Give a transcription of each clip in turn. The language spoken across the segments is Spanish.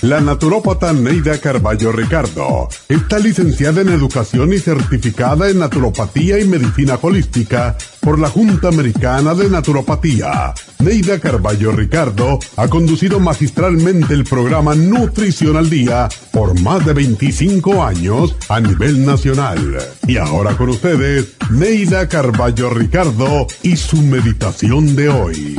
La naturópata Neida Carballo Ricardo está licenciada en Educación y certificada en Naturopatía y Medicina Holística por la Junta Americana de Naturopatía. Neida Carballo Ricardo ha conducido magistralmente el programa Nutrición al Día por más de 25 años a nivel nacional. Y ahora con ustedes, Neida Carballo Ricardo y su meditación de hoy.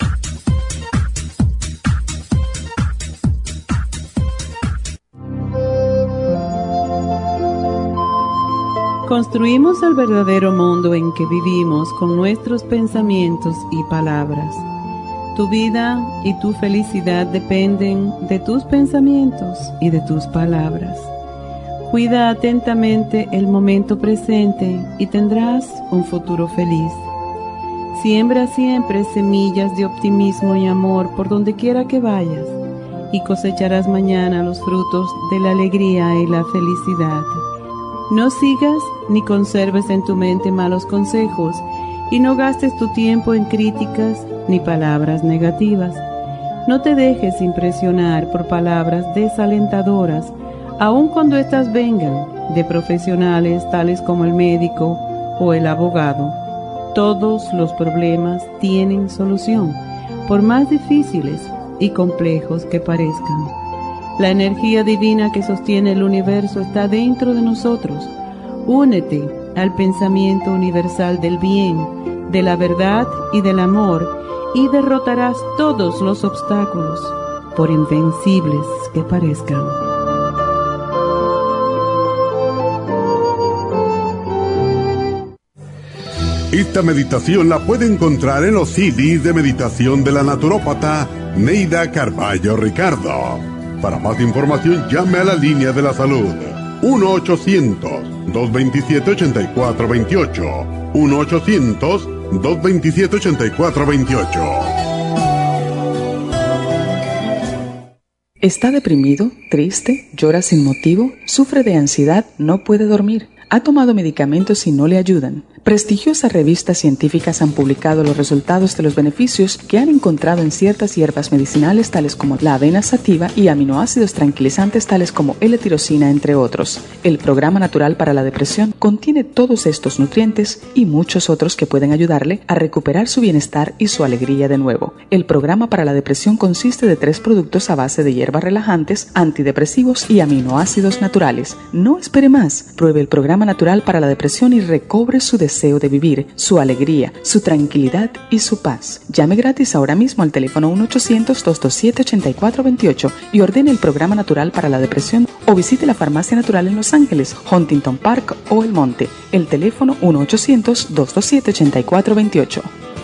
Construimos el verdadero mundo en que vivimos con nuestros pensamientos y palabras. Tu vida y tu felicidad dependen de tus pensamientos y de tus palabras. Cuida atentamente el momento presente y tendrás un futuro feliz. Siembra siempre semillas de optimismo y amor por donde quiera que vayas y cosecharás mañana los frutos de la alegría y la felicidad. No sigas ni conserves en tu mente malos consejos y no gastes tu tiempo en críticas ni palabras negativas. No te dejes impresionar por palabras desalentadoras, aun cuando éstas vengan de profesionales tales como el médico o el abogado. Todos los problemas tienen solución, por más difíciles y complejos que parezcan. La energía divina que sostiene el universo está dentro de nosotros. Únete al pensamiento universal del bien, de la verdad y del amor y derrotarás todos los obstáculos, por invencibles que parezcan. Esta meditación la puede encontrar en los CDs de meditación de la naturópata Neida Carballo Ricardo. Para más información, llame a la línea de la salud 1-800-227-8428. 1-800-227-8428. ¿Está deprimido, triste, llora sin motivo, sufre de ansiedad, no puede dormir? ¿Ha tomado medicamentos y no le ayudan? Prestigiosas revistas científicas han publicado los resultados de los beneficios que han encontrado en ciertas hierbas medicinales tales como la avena sativa y aminoácidos tranquilizantes tales como L-tirosina, entre otros. El Programa Natural para la Depresión contiene todos estos nutrientes y muchos otros que pueden ayudarle a recuperar su bienestar y su alegría de nuevo. El Programa para la Depresión consiste de 3 productos a base de hierbas relajantes, antidepresivos y aminoácidos naturales. No espere más. Pruebe el Programa Natural para la Depresión y recobre su deseo de vivir, su alegría, su tranquilidad y su paz. Llame gratis ahora mismo al teléfono 1-800-227-8428 y ordene el Programa Natural para la Depresión o visite la Farmacia Natural en Los Ángeles, Huntington Park o El Monte. El teléfono 1-800-227-8428.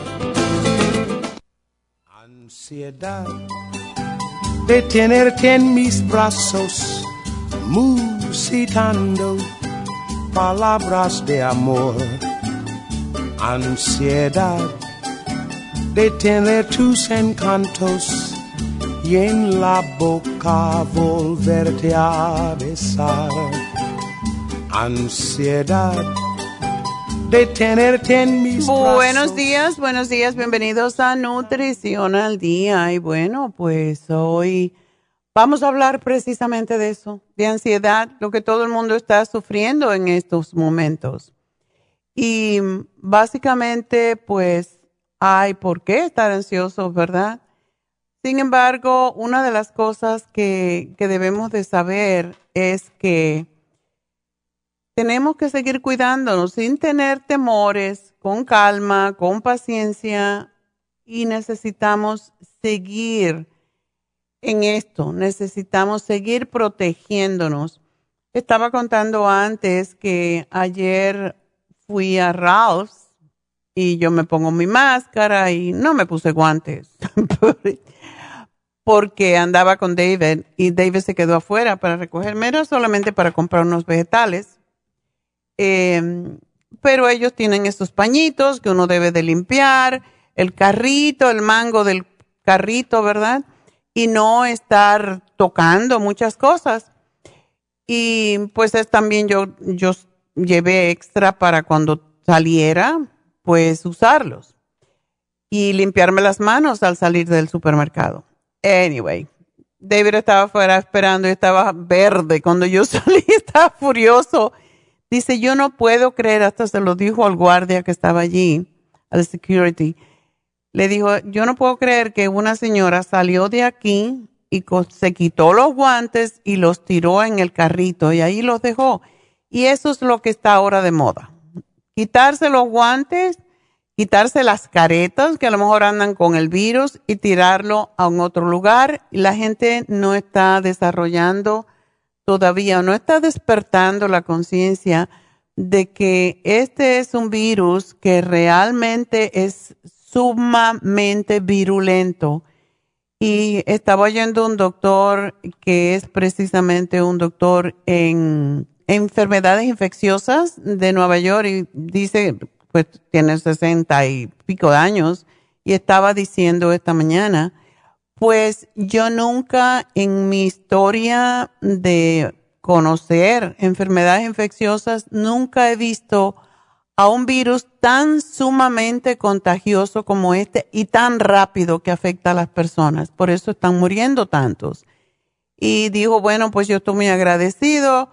Ansiedad de tenerte en mis brazos, musitando palabras de amor. Ansiedad de tener tus encantos y en la boca volverte a besar. Ansiedad de tenerte en mis brazos. Buenos días, bienvenidos a Nutrición al Día. Y bueno, pues hoy vamos a hablar precisamente de eso, de ansiedad, lo que todo el mundo está sufriendo en estos momentos. Y básicamente, pues, hay por qué estar ansiosos, ¿verdad? Sin embargo, una de las cosas que debemos de saber es que tenemos que seguir cuidándonos sin tener temores, con calma, con paciencia, y necesitamos seguir en esto, necesitamos seguir protegiéndonos. Estaba contando antes que ayer fui a Ralph's y yo me pongo mi máscara y no me puse guantes porque andaba con David y David se quedó afuera para recogerme, era solamente para comprar unos vegetales. Pero ellos tienen estos pañitos que uno debe de limpiar, el carrito, el mango del carrito, ¿verdad? Y no estar tocando muchas cosas. Y pues es también yo llevé extra para cuando saliera, pues usarlos. Y limpiarme las manos al salir del supermercado. Anyway, David estaba afuera esperando y estaba verde. Cuando yo salí estaba furioso. Dice, yo no puedo creer, hasta se lo dijo al guardia que estaba allí, al security. Le dijo, yo no puedo creer que una señora salió de aquí y se quitó los guantes y los tiró en el carrito y ahí los dejó. Y eso es lo que está ahora de moda. Quitarse los guantes, quitarse las caretas que a lo mejor andan con el virus y tirarlo a un otro lugar. Y la gente no está desarrollando todavía, no está despertando la conciencia de que este es un virus que realmente es sumamente virulento. Y estaba oyendo un doctor que es precisamente un doctor en enfermedades infecciosas de Nueva York y dice, pues tiene 60 y pico de años y estaba diciendo esta mañana, pues yo nunca en mi historia de conocer enfermedades infecciosas, nunca he visto a un virus tan sumamente contagioso como este y tan rápido que afecta a las personas. Por eso están muriendo tantos. Y dijo, bueno, pues yo estoy muy agradecido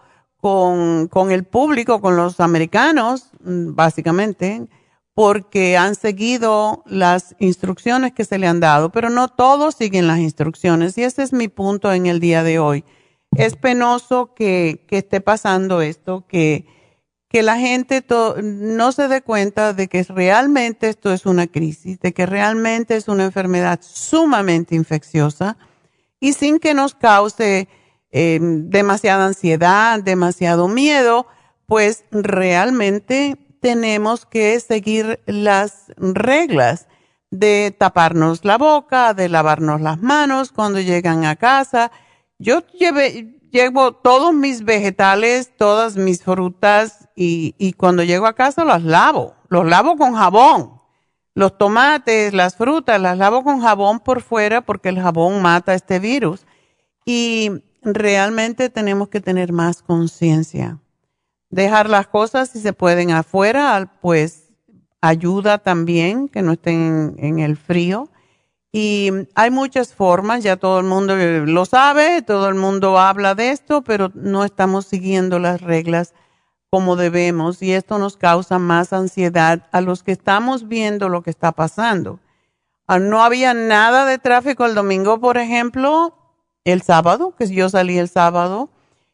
con el público, con los americanos, básicamente, porque han seguido las instrucciones que se le han dado, pero no todos siguen las instrucciones. Y ese es mi punto en el día de hoy. Es penoso que esté pasando esto, que la gente no se dé cuenta de que realmente esto es una crisis, de que realmente es una enfermedad sumamente infecciosa y sin que nos cause demasiada ansiedad, demasiado miedo, pues realmente tenemos que seguir las reglas de taparnos la boca, de lavarnos las manos cuando llegan a casa. Yo llevo todos mis vegetales, todas mis frutas y cuando llego a casa los lavo con jabón. Los tomates, las frutas, las lavo con jabón por fuera porque el jabón mata este virus. Y realmente tenemos que tener más conciencia. Dejar las cosas si se pueden afuera, pues ayuda también que no estén en el frío. Y hay muchas formas, ya todo el mundo lo sabe, todo el mundo habla de esto, pero no estamos siguiendo las reglas como debemos y esto nos causa más ansiedad a los que estamos viendo lo que está pasando. No había nada de tráfico el domingo, por ejemplo, el sábado, que yo salí el sábado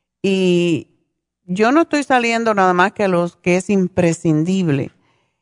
y yo no estoy saliendo nada más que a los que es imprescindible.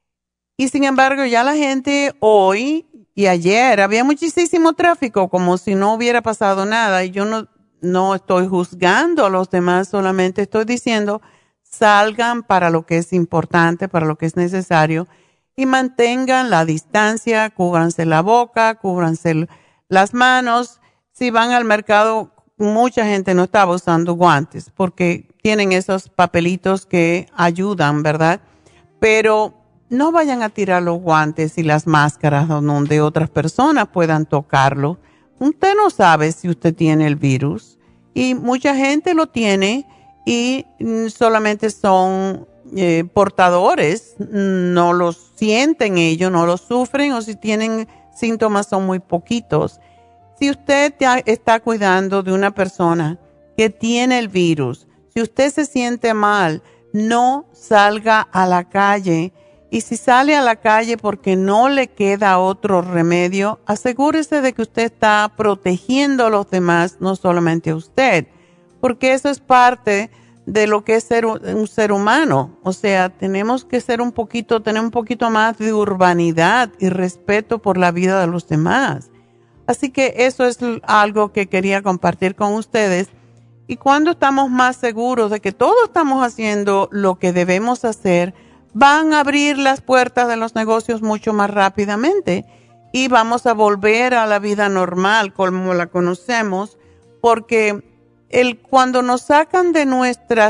Y sin embargo, ya la gente hoy y ayer había muchísimo tráfico, como si no hubiera pasado nada. Y yo no estoy juzgando a los demás, solamente estoy diciendo, salgan para lo que es importante, para lo que es necesario y mantengan la distancia, cúbranse la boca, cúbranse las manos. Si van al mercado, mucha gente no estaba usando guantes porque tienen esos papelitos que ayudan, ¿verdad? Pero no vayan a tirar los guantes y las máscaras donde otras personas puedan tocarlo. Usted no sabe si usted tiene el virus y mucha gente lo tiene y solamente son portadores, no los sienten ellos, no los sufren o si tienen síntomas son muy poquitos. Si usted está cuidando de una persona que tiene el virus, si usted se siente mal, no salga a la calle. Y si sale a la calle porque no le queda otro remedio, asegúrese de que usted está protegiendo a los demás, no solamente a usted, porque eso es parte de lo que es ser un ser humano. O sea, tenemos que tener un poquito más de urbanidad y respeto por la vida de los demás. Así que eso es algo que quería compartir con ustedes. Y cuando estamos más seguros de que todos estamos haciendo lo que debemos hacer, van a abrir las puertas de los negocios mucho más rápidamente y vamos a volver a la vida normal como la conocemos, porque cuando nos sacan de nuestra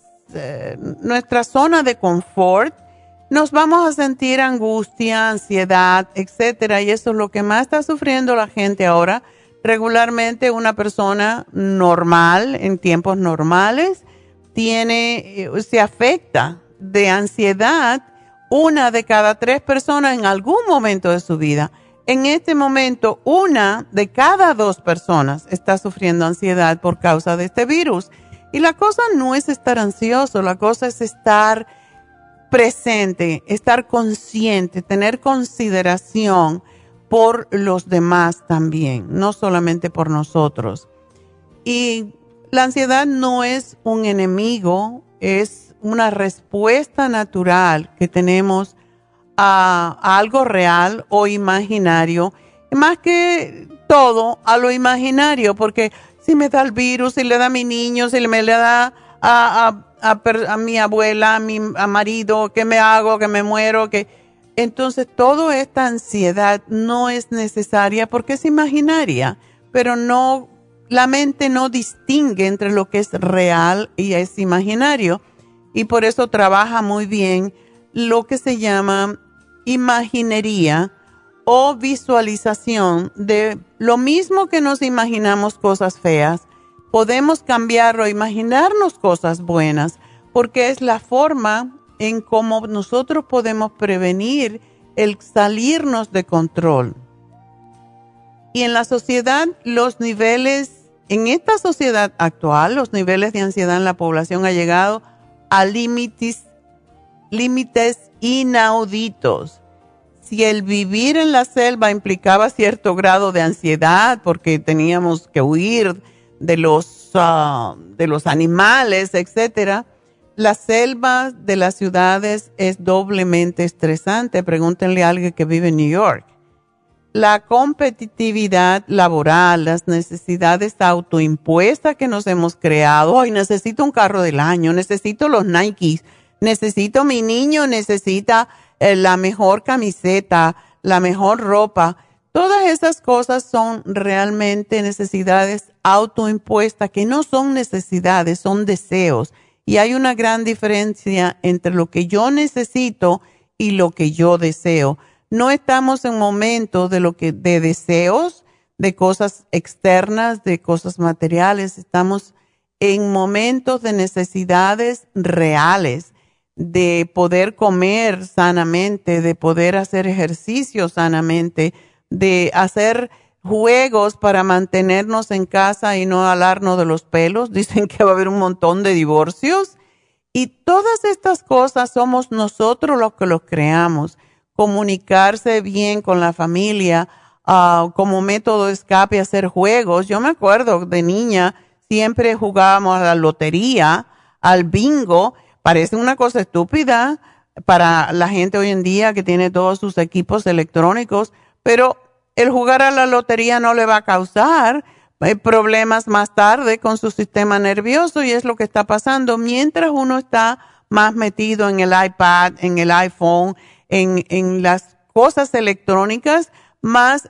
zona de confort, nos vamos a sentir angustia, ansiedad, etcétera, y eso es lo que más está sufriendo la gente ahora. Regularmente una persona normal, en tiempos normales, se afecta de ansiedad 1 de cada 3 personas en algún momento de su vida. en este momento 1 de cada 2 personas está sufriendo ansiedad por causa de este virus. Y la cosa no es estar ansioso, la cosa es estar presente, estar consciente, tener consideración por los demás también, no solamente por nosotros. Y la ansiedad no es un enemigo, es una respuesta natural que tenemos a algo real o imaginario, más que todo a lo imaginario, porque si me da el virus, si le da a mi niño, si me le da a mi abuela, a mi marido, ¿qué me hago? ¿Que me muero? Entonces, toda esta ansiedad no es necesaria porque es imaginaria, pero no, la mente no distingue entre lo que es real y es imaginario. Y por eso trabaja muy bien lo que se llama imaginería o visualización de lo mismo que nos imaginamos cosas feas. Podemos cambiarlo, imaginarnos cosas buenas, porque es la forma en cómo nosotros podemos prevenir el salirnos de control. Y en la sociedad, en esta sociedad actual, los niveles de ansiedad en la población han llegado a límites inauditos. Si el vivir en la selva implicaba cierto grado de ansiedad, porque teníamos que huir de los animales, etcétera, las selvas de las ciudades es doblemente estresante. Pregúntenle a alguien que vive en New York. La competitividad laboral, las necesidades autoimpuestas que nos hemos creado. Hoy necesito un carro del año, necesito los Nikes, necesito mi niño, necesita la mejor camiseta, la mejor ropa. Todas esas cosas son realmente necesidades autoimpuestas, que no son necesidades, son deseos. Y hay una gran diferencia entre lo que yo necesito y lo que yo deseo. No estamos en momentos de deseos, de cosas externas, de cosas materiales. Estamos en momentos de necesidades reales, de poder comer sanamente, de poder hacer ejercicio sanamente, de hacer juegos para mantenernos en casa y no alarnos de los pelos. Dicen que va a haber un montón de divorcios. Y todas estas cosas somos nosotros los que los creamos. Comunicarse bien con la familia, como método de escape, hacer juegos. Yo me acuerdo de niña, siempre jugábamos a la lotería, al bingo. Parece una cosa estúpida para la gente hoy en día que tiene todos sus equipos electrónicos, pero el jugar a la lotería no le va a causar problemas más tarde con su sistema nervioso, y es lo que está pasando mientras uno está más metido en el iPad, en el iPhone, en las cosas electrónicas, más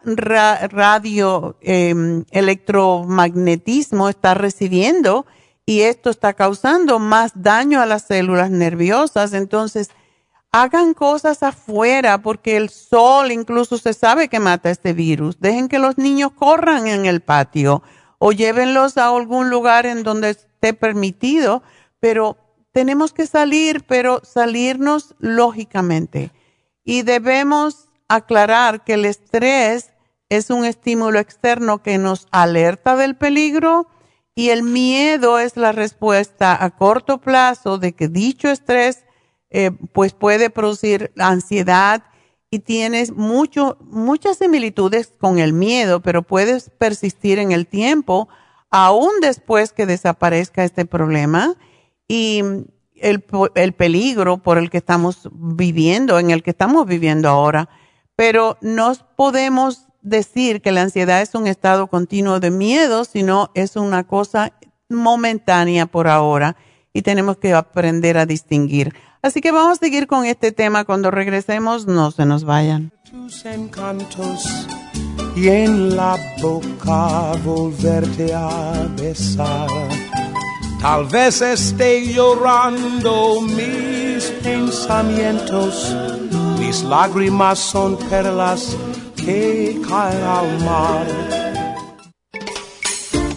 electromagnetismo está recibiendo, y esto está causando más daño a las células nerviosas. Entonces, hagan cosas afuera, porque el sol incluso se sabe que mata este virus. Dejen que los niños corran en el patio o llévenlos a algún lugar en donde esté permitido, pero tenemos que salir, pero salirnos lógicamente. Y debemos aclarar que el estrés es un estímulo externo que nos alerta del peligro, y el miedo es la respuesta a corto plazo de que dicho estrés pues puede producir ansiedad, y tienes muchas similitudes con el miedo, pero puedes persistir en el tiempo aún después que desaparezca este problema. Y el peligro por el que estamos viviendo, en el que estamos viviendo ahora, pero no podemos decir que la ansiedad es un estado continuo de miedo, sino es una cosa momentánea por ahora, y tenemos que aprender a distinguir. Así que vamos a seguir con este tema. Cuando regresemos, no se nos vayan. Tus encantos, y en la boca volverte a besar. Tal vez esté llorando mis pensamientos, mis lágrimas son perlas que caen al mar.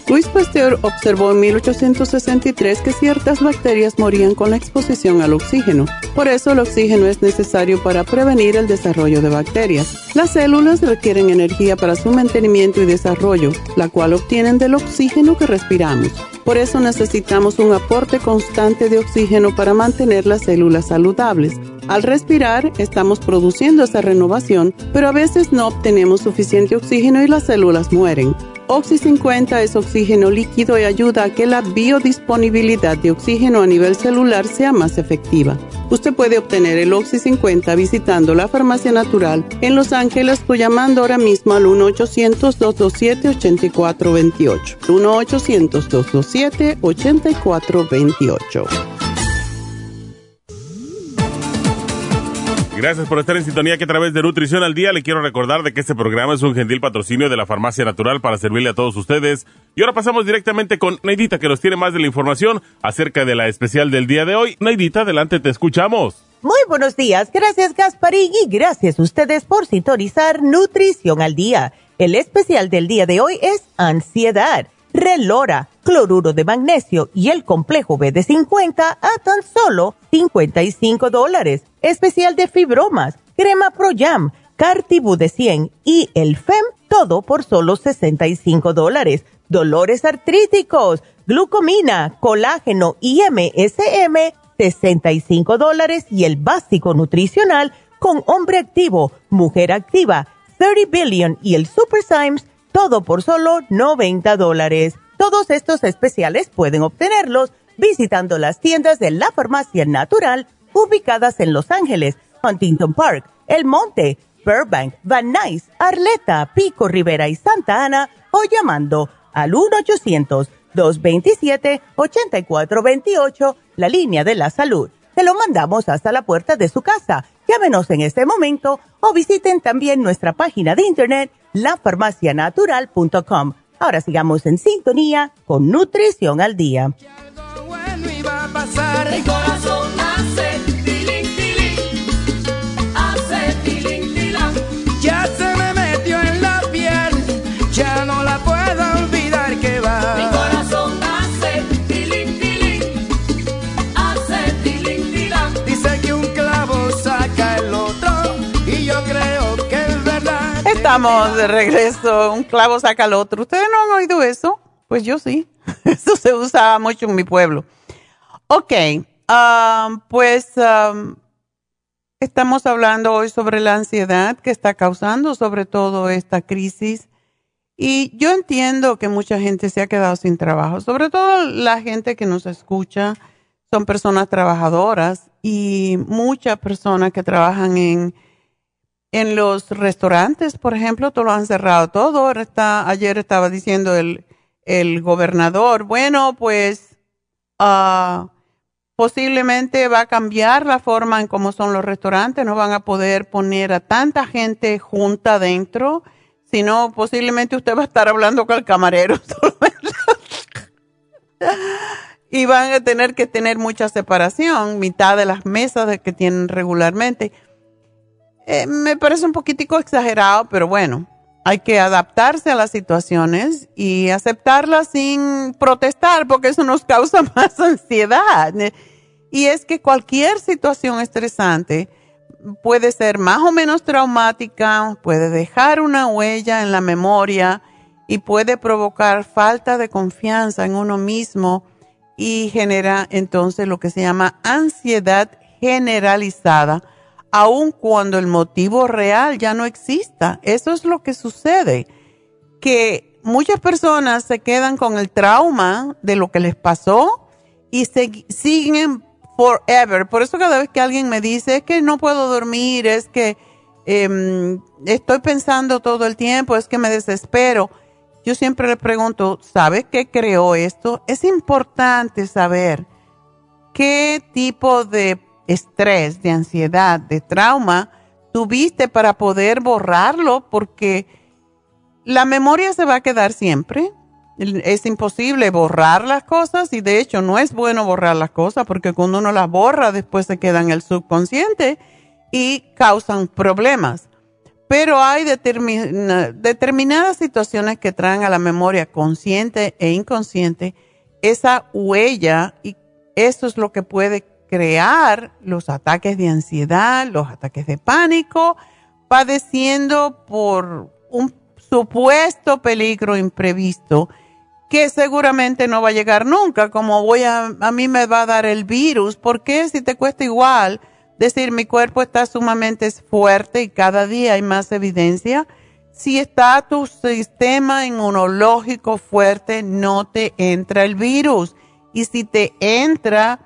Louis Pasteur observó en 1863 que ciertas bacterias morían con la exposición al oxígeno. Por eso el oxígeno es necesario para prevenir el desarrollo de bacterias. Las células requieren energía para su mantenimiento y desarrollo, la cual obtienen del oxígeno que respiramos. Por eso necesitamos un aporte constante de oxígeno para mantener las células saludables. Al respirar, estamos produciendo esa renovación, pero a veces no obtenemos suficiente oxígeno y las células mueren. Oxy 50 es oxígeno líquido y ayuda a que la biodisponibilidad de oxígeno a nivel celular sea más efectiva. Usted puede obtener el Oxy 50 visitando la Farmacia Natural en Los Ángeles o llamando ahora mismo al 1-800-227-8428. 1-800-227-8428. Gracias por estar en sintonía, que a través de Nutrición al Día le quiero recordar de que este programa es un gentil patrocinio de la Farmacia Natural para servirle a todos ustedes. Y ahora pasamos directamente con Neidita, que nos tiene más de la información acerca de la especial del día de hoy. Neidita, adelante, te escuchamos. Muy buenos días, gracias Gasparín y gracias a ustedes por sintonizar Nutrición al Día. El especial del día de hoy es ansiedad, Relora, cloruro de magnesio y el complejo B de 50 a tan solo $55. Especial de fibromas, crema Pro Jam, Cartibú de 100 y el FEM, todo por solo $65. Dolores artríticos, glucomina, colágeno y MSM, $65. Y el básico nutricional con hombre activo, mujer activa, 30 Billion y el Super Symes, todo por solo $90. Todos estos especiales pueden obtenerlos visitando las tiendas de la Farmacia Natural ubicadas en Los Ángeles, Huntington Park, El Monte, Burbank, Van Nuys, Arleta, Pico Rivera y Santa Ana, o llamando al 1-800-227-8428, la línea de la salud. Se lo mandamos hasta la puerta de su casa. Llámenos en este momento o visiten también nuestra página de internet, lafarmacianatural.com. Ahora sigamos en sintonía con Nutrición al Día. El corazón hace tilín, tilín, hace tilín, tilán. Ya se me metió en la piel, ya no la puedo olvidar que va. Mi corazón hace tilín, tilín, hace tilín, tilán. Dice que un clavo saca el otro y yo creo que es verdad. Estamos de regreso, un clavo saca al otro. ¿Ustedes no han oído eso? Pues yo sí. Eso se usaba mucho en mi pueblo. Ok, estamos hablando hoy sobre la ansiedad que está causando sobre todo esta crisis. Y yo entiendo que mucha gente se ha quedado sin trabajo, sobre todo la gente que nos escucha son personas trabajadoras y muchas personas que trabajan en los restaurantes, por ejemplo, todo lo han cerrado todo. Ayer estaba diciendo el gobernador, bueno, pues posiblemente va a cambiar la forma en cómo son los restaurantes, no van a poder poner a tanta gente junta adentro, sino posiblemente usted va a estar hablando con el camarero. Y van a tener que tener mucha separación, mitad de las mesas que tienen regularmente. Me parece un poquitico exagerado, pero bueno, hay que adaptarse a las situaciones y aceptarlas sin protestar, porque eso nos causa más ansiedad. Y es que cualquier situación estresante puede ser más o menos traumática, puede dejar una huella en la memoria y puede provocar falta de confianza en uno mismo y genera entonces lo que se llama ansiedad generalizada, aun cuando el motivo real ya no exista. Eso es lo que sucede, que muchas personas se quedan con el trauma de lo que les pasó y siguen forever. Por eso cada vez que alguien me dice, es que no puedo dormir, es que estoy pensando todo el tiempo, es que me desespero, yo siempre le pregunto, ¿sabe qué creó esto? Es importante saber qué tipo de estrés, de ansiedad, de trauma tuviste para poder borrarlo, porque la memoria se va a quedar siempre. Es imposible borrar las cosas y de hecho no es bueno borrar las cosas porque cuando uno las borra después se quedan en el subconsciente y causan problemas. pero hay determinadas situaciones que traen a la memoria consciente e inconsciente esa huella, y eso es lo que puede crear los ataques de ansiedad, los ataques de pánico, padeciendo por un supuesto peligro imprevisto que seguramente no va a llegar nunca, como a mí me va a dar el virus. ¿Por qué si te cuesta igual decir mi cuerpo está sumamente fuerte y cada día hay más evidencia? Si está tu sistema inmunológico fuerte, no te entra el virus. Y si te entra,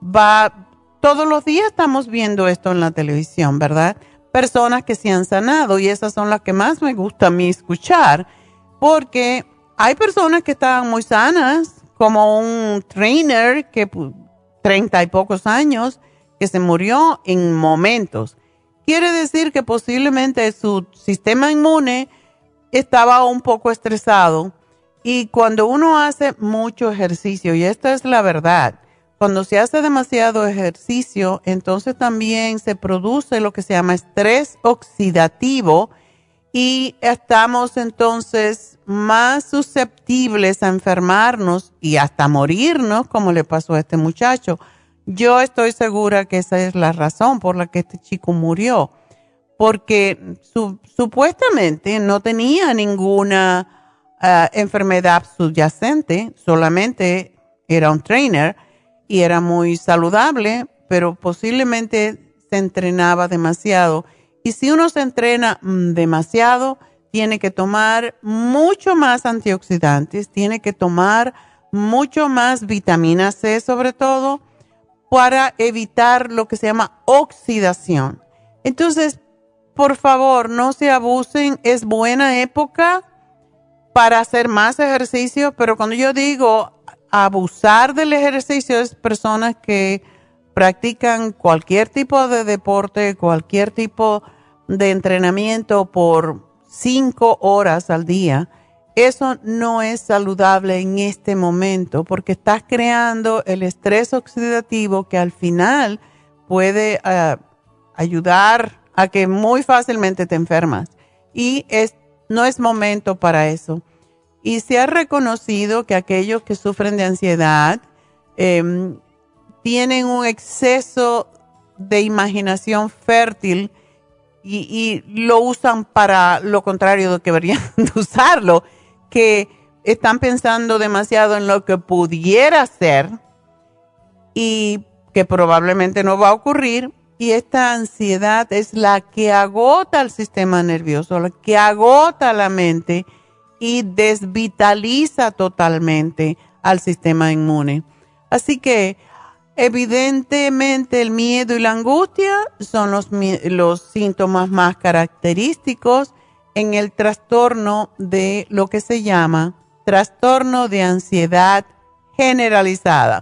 todos los días estamos viendo esto en la televisión, ¿verdad? Personas que se han sanado, y esas son las que más me gusta a mí escuchar, porque hay personas que estaban muy sanas, como un trainer que 30 y pocos años, que se murió en momentos. Quiere decir que posiblemente su sistema inmune estaba un poco estresado, y cuando uno hace mucho ejercicio, y esta es la verdad, cuando se hace demasiado ejercicio, entonces también se produce lo que se llama estrés oxidativo, y estamos entonces más susceptibles a enfermarnos y hasta morirnos, como le pasó a este muchacho. Yo estoy segura que esa es la razón por la que este chico murió, porque supuestamente no tenía ninguna enfermedad subyacente, solamente era un trainer y era muy saludable, pero posiblemente se entrenaba demasiado. Y si uno se entrena demasiado, tiene que tomar mucho más antioxidantes, tiene que tomar mucho más vitamina C sobre todo, para evitar lo que se llama oxidación. Entonces, por favor, no se abusen. Es buena época para hacer más ejercicio, pero cuando yo digo abusar del ejercicio, es personas que practican cualquier tipo de deporte, cualquier tipo de entrenamiento por 5 horas al día. Eso no es saludable en este momento, porque estás creando el estrés oxidativo que al final puede ayudar a que muy fácilmente te enfermas. Y no es momento para eso. Y se ha reconocido que aquellos que sufren de ansiedad tienen un exceso de imaginación fértil y lo usan para lo contrario de que deberían usarlo, que están pensando demasiado en lo que pudiera ser y que probablemente no va a ocurrir. Y esta ansiedad es la que agota el sistema nervioso, la que agota la mente y desvitaliza totalmente al sistema inmune. Así que evidentemente el miedo y la angustia son los síntomas más característicos en el trastorno de lo que se llama trastorno de ansiedad generalizada.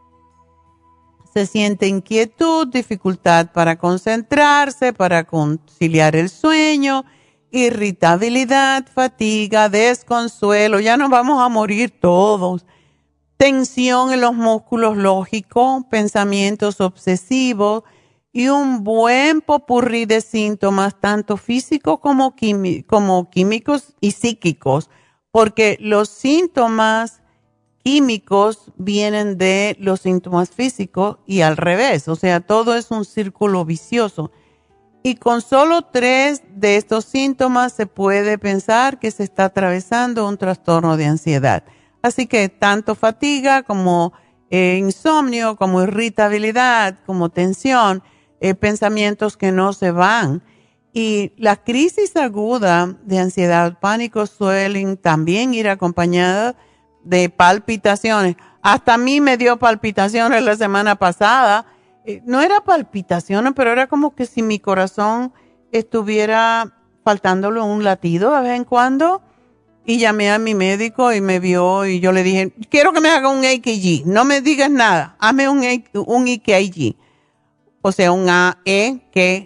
Se siente inquietud, dificultad para concentrarse, para conciliar el sueño, irritabilidad, fatiga, desconsuelo, ya nos vamos a morir todos. Tensión en los músculos lógicos, pensamientos obsesivos y un buen popurrí de síntomas, tanto físicos como químicos y psíquicos, porque los síntomas químicos vienen de los síntomas físicos y al revés, o sea, todo es un círculo vicioso. Y con solo 3 de estos síntomas se puede pensar que se está atravesando un trastorno de ansiedad. Así que tanto fatiga como insomnio, como irritabilidad, como tensión, pensamientos que no se van. Y la crisis aguda de ansiedad o pánico suelen también ir acompañadas de palpitaciones. Hasta a mí me dio palpitaciones la semana pasada. No era palpitaciones, pero era como que si mi corazón estuviera faltándole un latido de vez en cuando. Y llamé a mi médico y me vio y yo le dije, quiero que me haga un EKG. No me digas nada, hazme un EKG. O sea, un AEKG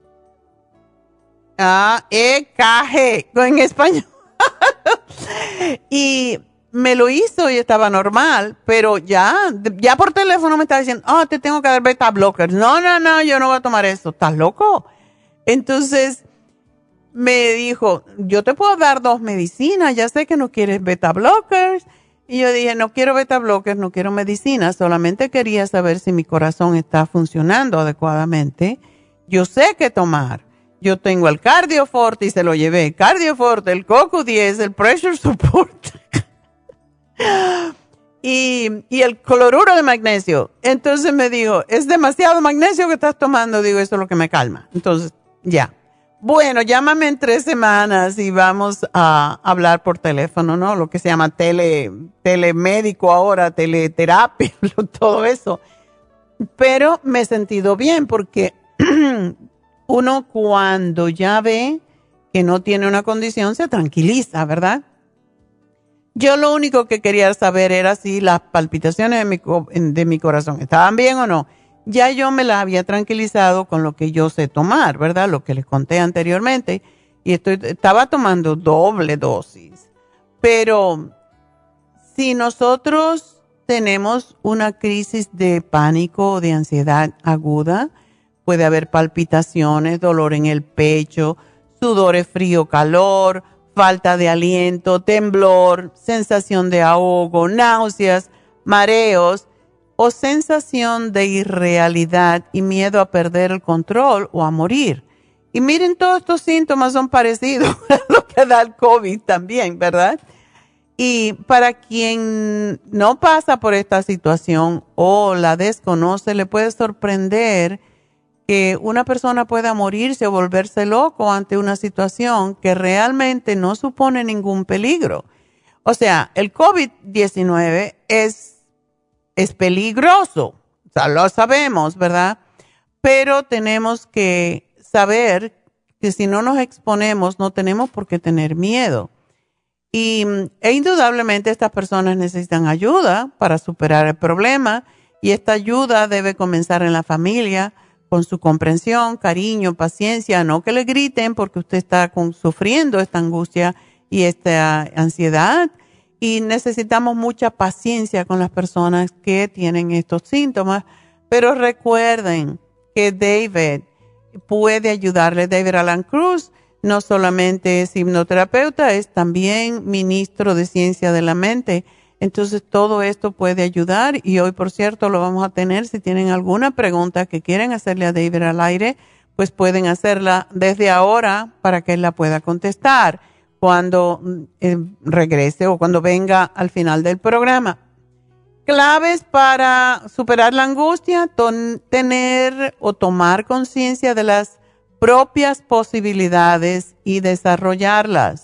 en español. Y me lo hizo y estaba normal, pero ya por teléfono me estaba diciendo, te tengo que dar beta blockers. No, yo no voy a tomar eso. ¿Estás loco? Entonces, me dijo, yo te puedo dar 2 medicinas, ya sé que no quieres beta blockers. Y yo dije, no quiero beta blockers, no quiero medicinas, solamente quería saber si mi corazón está funcionando adecuadamente. Yo sé qué tomar. Yo tengo el Cardioforte y se lo llevé. Cardioforte, el CoQ10, el Pressure Support y el cloruro de magnesio. Entonces me dijo, es demasiado magnesio que estás tomando. Digo, eso es lo que me calma. Entonces, ya. Bueno, llámame en 3 semanas y vamos a hablar por teléfono, ¿no? Lo que se llama telemédico ahora, teleterapia, todo eso. Pero me he sentido bien porque uno cuando ya ve que no tiene una condición se tranquiliza, ¿verdad? Yo lo único que quería saber era si las palpitaciones de mi corazón estaban bien o no. Ya yo me la había tranquilizado con lo que yo sé tomar, ¿verdad? Lo que les conté anteriormente. Y estaba tomando doble dosis. Pero si nosotros tenemos una crisis de pánico o de ansiedad aguda, puede haber palpitaciones, dolor en el pecho, sudores frío-calor, falta de aliento, temblor, sensación de ahogo, náuseas, mareos, o sensación de irrealidad y miedo a perder el control o a morir. Y miren, todos estos síntomas son parecidos a lo que da el COVID también, ¿verdad? Y para quien no pasa por esta situación o la desconoce, le puede sorprender que una persona pueda morirse o volverse loco ante una situación que realmente no supone ningún peligro. O sea, el COVID-19 es peligroso, o sea, lo sabemos, ¿verdad? Pero tenemos que saber que si no nos exponemos, no tenemos por qué tener miedo. E indudablemente estas personas necesitan ayuda para superar el problema y esta ayuda debe comenzar en la familia con su comprensión, cariño, paciencia, no que le griten porque usted está sufriendo esta angustia y esta ansiedad. Y necesitamos mucha paciencia con las personas que tienen estos síntomas. Pero recuerden que David puede ayudarle. David Alan Cruz no solamente es hipnoterapeuta, es también ministro de Ciencia de la Mente. Entonces todo esto puede ayudar. Y hoy, por cierto, lo vamos a tener. Si tienen alguna pregunta que quieren hacerle a David al aire, pues pueden hacerla desde ahora para que él la pueda contestar cuando regrese o cuando venga al final del programa. Claves para superar la angustia: tener o tomar conciencia de las propias posibilidades y desarrollarlas.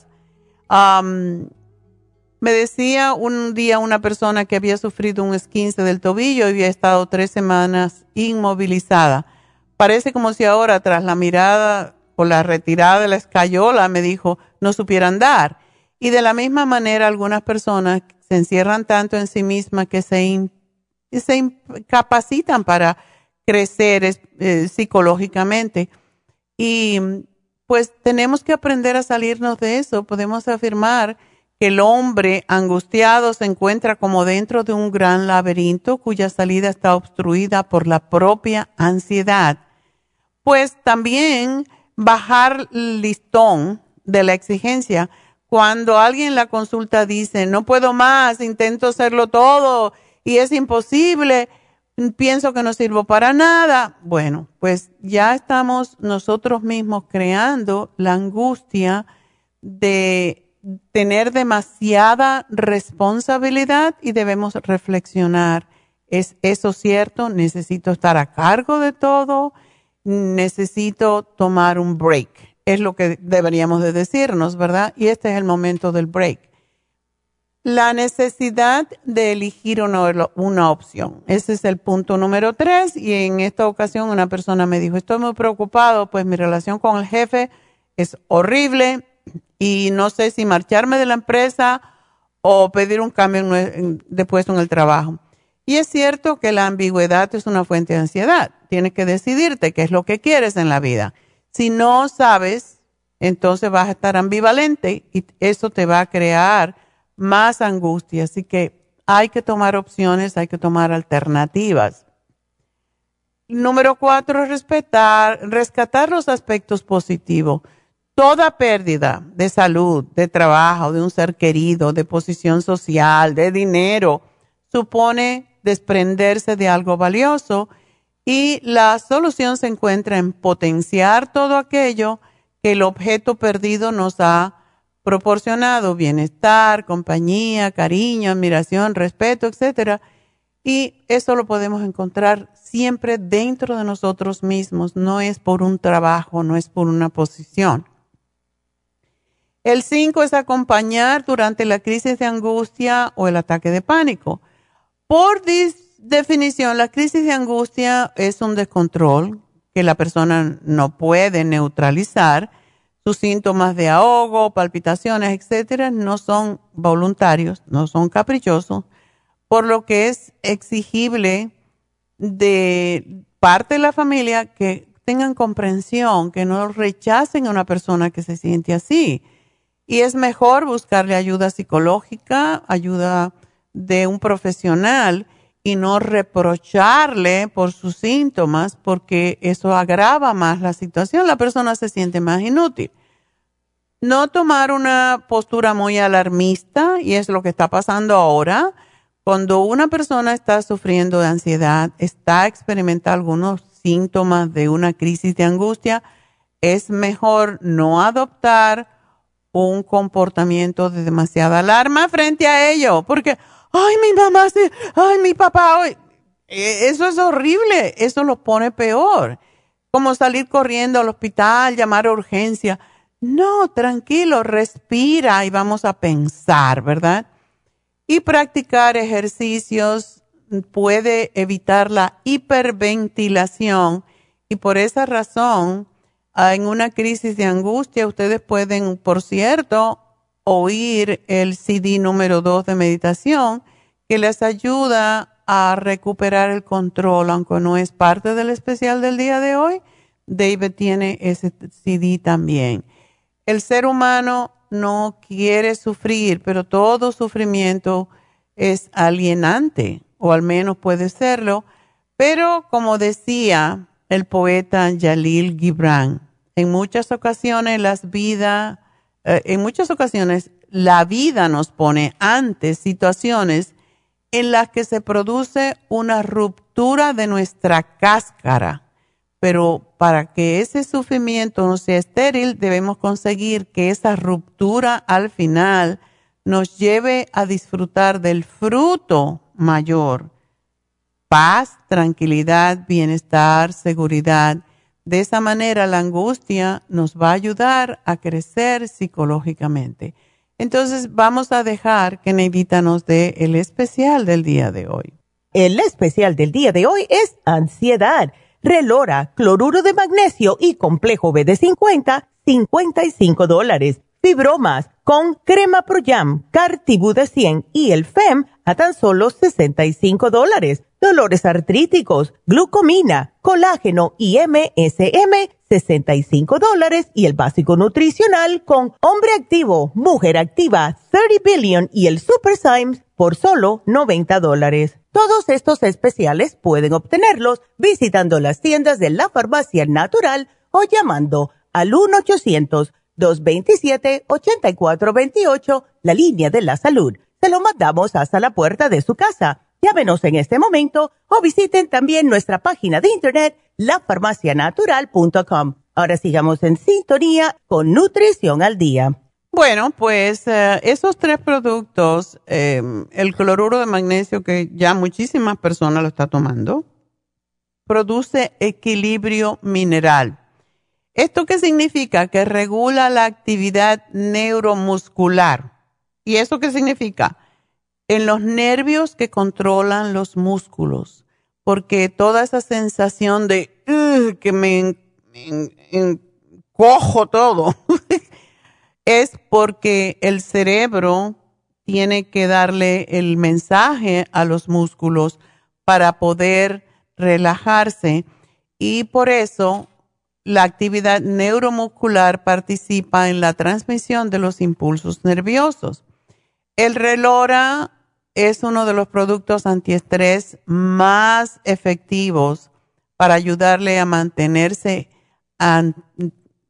Me decía un día una persona que había sufrido un esguince del tobillo y había estado 3 semanas inmovilizada. Parece como si ahora, tras la mirada o la retirada de la escayola, me dijo, no supiera andar. Y de la misma manera, algunas personas se encierran tanto en sí mismas que se incapacitan para crecer psicológicamente. Y pues tenemos que aprender a salirnos de eso. Podemos afirmar que el hombre angustiado se encuentra como dentro de un gran laberinto cuya salida está obstruida por la propia ansiedad. Pues también bajar el listón de la exigencia. Cuando alguien en la consulta dice, no puedo más, intento hacerlo todo y es imposible, pienso que no sirvo para nada. Bueno, pues ya estamos nosotros mismos creando la angustia de tener demasiada responsabilidad y debemos reflexionar. ¿Es eso cierto? ¿Necesito estar a cargo de todo? ¿Necesito tomar un break? Es lo que deberíamos de decirnos, ¿verdad? Y este es el momento del break. La necesidad de elegir una opción. Ese es el punto número 3. Y en esta ocasión una persona me dijo, estoy muy preocupado, pues mi relación con el jefe es horrible y no sé si marcharme de la empresa o pedir un cambio de puesto en el trabajo. Y es cierto que la ambigüedad es una fuente de ansiedad. Tienes que decidirte qué es lo que quieres en la vida. Si no sabes, entonces vas a estar ambivalente y eso te va a crear más angustia. Así que hay que tomar opciones, hay que tomar alternativas. Número 4, rescatar los aspectos positivos. Toda pérdida de salud, de trabajo, de un ser querido, de posición social, de dinero, supone desprenderse de algo valioso y la solución se encuentra en potenciar todo aquello que el objeto perdido nos ha proporcionado: bienestar, compañía, cariño, admiración, respeto, etcétera. Y eso lo podemos encontrar siempre dentro de nosotros mismos, no es por un trabajo, no es por una posición. El 5 es acompañar durante la crisis de angustia o el ataque de pánico. Por definición, la crisis de angustia es un descontrol que la persona no puede neutralizar. Sus síntomas de ahogo, palpitaciones, etcétera, no son voluntarios, no son caprichosos, por lo que es exigible de parte de la familia que tengan comprensión, que no rechacen a una persona que se siente así. Y es mejor buscarle ayuda psicológica, ayuda de un profesional y no reprocharle por sus síntomas, porque eso agrava más la situación. La persona se siente más inútil. No tomar una postura muy alarmista, y es lo que está pasando ahora. Cuando una persona está sufriendo de ansiedad, está experimentando algunos síntomas de una crisis de angustia, es mejor no adoptar un comportamiento de demasiada alarma frente a ello, porque, ay, mi mamá, ay, mi papá, ay. Eso es horrible, eso lo pone peor. Como salir corriendo al hospital, llamar a urgencia. No, tranquilo, respira y vamos a pensar, ¿verdad? Y practicar ejercicios puede evitar la hiperventilación, y por esa razón, en una crisis de angustia, ustedes pueden, por cierto, oír el CD número 2 de meditación, que les ayuda a recuperar el control, aunque no es parte del especial del día de hoy. David tiene ese CD también. El ser humano no quiere sufrir, pero todo sufrimiento es alienante, o al menos puede serlo. Pero como decía el poeta Jalil Gibran, en muchas ocasiones la vida nos pone ante situaciones en las que se produce una ruptura de nuestra cáscara. Pero para que ese sufrimiento no sea estéril, debemos conseguir que esa ruptura al final nos lleve a disfrutar del fruto mayor: paz, tranquilidad, bienestar, seguridad. De esa manera la angustia nos va a ayudar a crecer psicológicamente. Entonces vamos a dejar que Neidita nos dé el especial del día de hoy. El especial del día de hoy es ansiedad. Relora, cloruro de magnesio y complejo B de 50, $55. Fibromas con crema Pro Jam, Cartibú de 100 y el FEM a tan solo $65. Dolores artríticos, glucomina, colágeno y MSM, $65. Y el básico nutricional con hombre activo, mujer activa, 30 Billion y el Super Symes por solo $90. Todos estos especiales pueden obtenerlos visitando las tiendas de la Farmacia Natural o llamando al 1-800-227-8428, la línea de la salud. Se lo mandamos hasta la puerta de su casa. Llámenos en este momento o visiten también nuestra página de internet, lafarmacianatural.com. Ahora sigamos en sintonía con Nutrición al Día. Bueno, pues esos 3 productos, el cloruro de magnesio, que ya muchísimas personas lo están tomando, produce equilibrio mineral. ¿Esto qué significa? Que regula la actividad neuromuscular. ¿Y eso qué significa? En los nervios que controlan los músculos, porque toda esa sensación de que me encojo todo es porque el cerebro tiene que darle el mensaje a los músculos para poder relajarse, y por eso la actividad neuromuscular participa en la transmisión de los impulsos nerviosos. El Relora es uno de los productos antiestrés más efectivos para ayudarle a mantenerse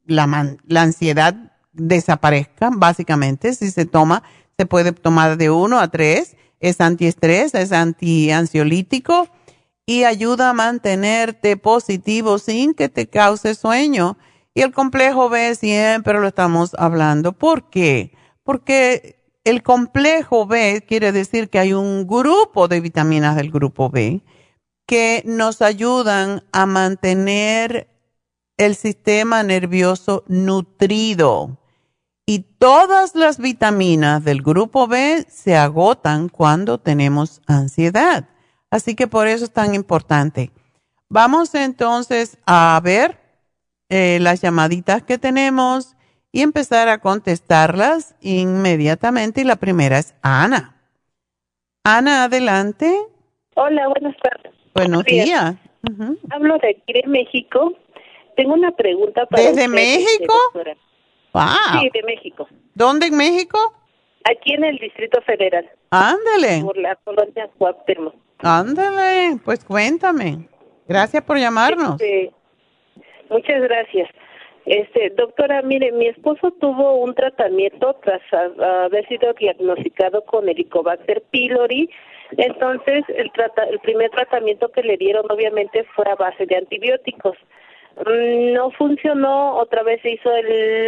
la ansiedad desaparezca, básicamente. Si se toma, se puede tomar de 1 a 3. Es antiestrés, es antiansiolítico y ayuda a mantenerte positivo sin que te cause sueño. Y el complejo B siempre lo estamos hablando. ¿Por qué? Porque el complejo B quiere decir que hay un grupo de vitaminas del grupo B que nos ayudan a mantener el sistema nervioso nutrido. Y todas las vitaminas del grupo B se agotan cuando tenemos ansiedad. Así que por eso es tan importante. Vamos entonces a ver las llamaditas que tenemos y empezar a contestarlas inmediatamente. Y la primera es Ana. Ana, adelante. Hola, buenas tardes. Buenos días. Hablo de aquí de México. Tengo una pregunta para ¿Desde usted, México? doctora. Wow. Sí, de México. ¿Dónde en México? Aquí en el Distrito Federal. Ándale. Por la colonia Cuauhtémoc. Ándale, pues cuéntame. Gracias por llamarnos. Muchas gracias. Doctora, mire, mi esposo tuvo un tratamiento tras haber sido diagnosticado con Helicobacter pylori. Entonces, el primer tratamiento que le dieron obviamente fue a base de antibióticos. No funcionó, otra vez se hizo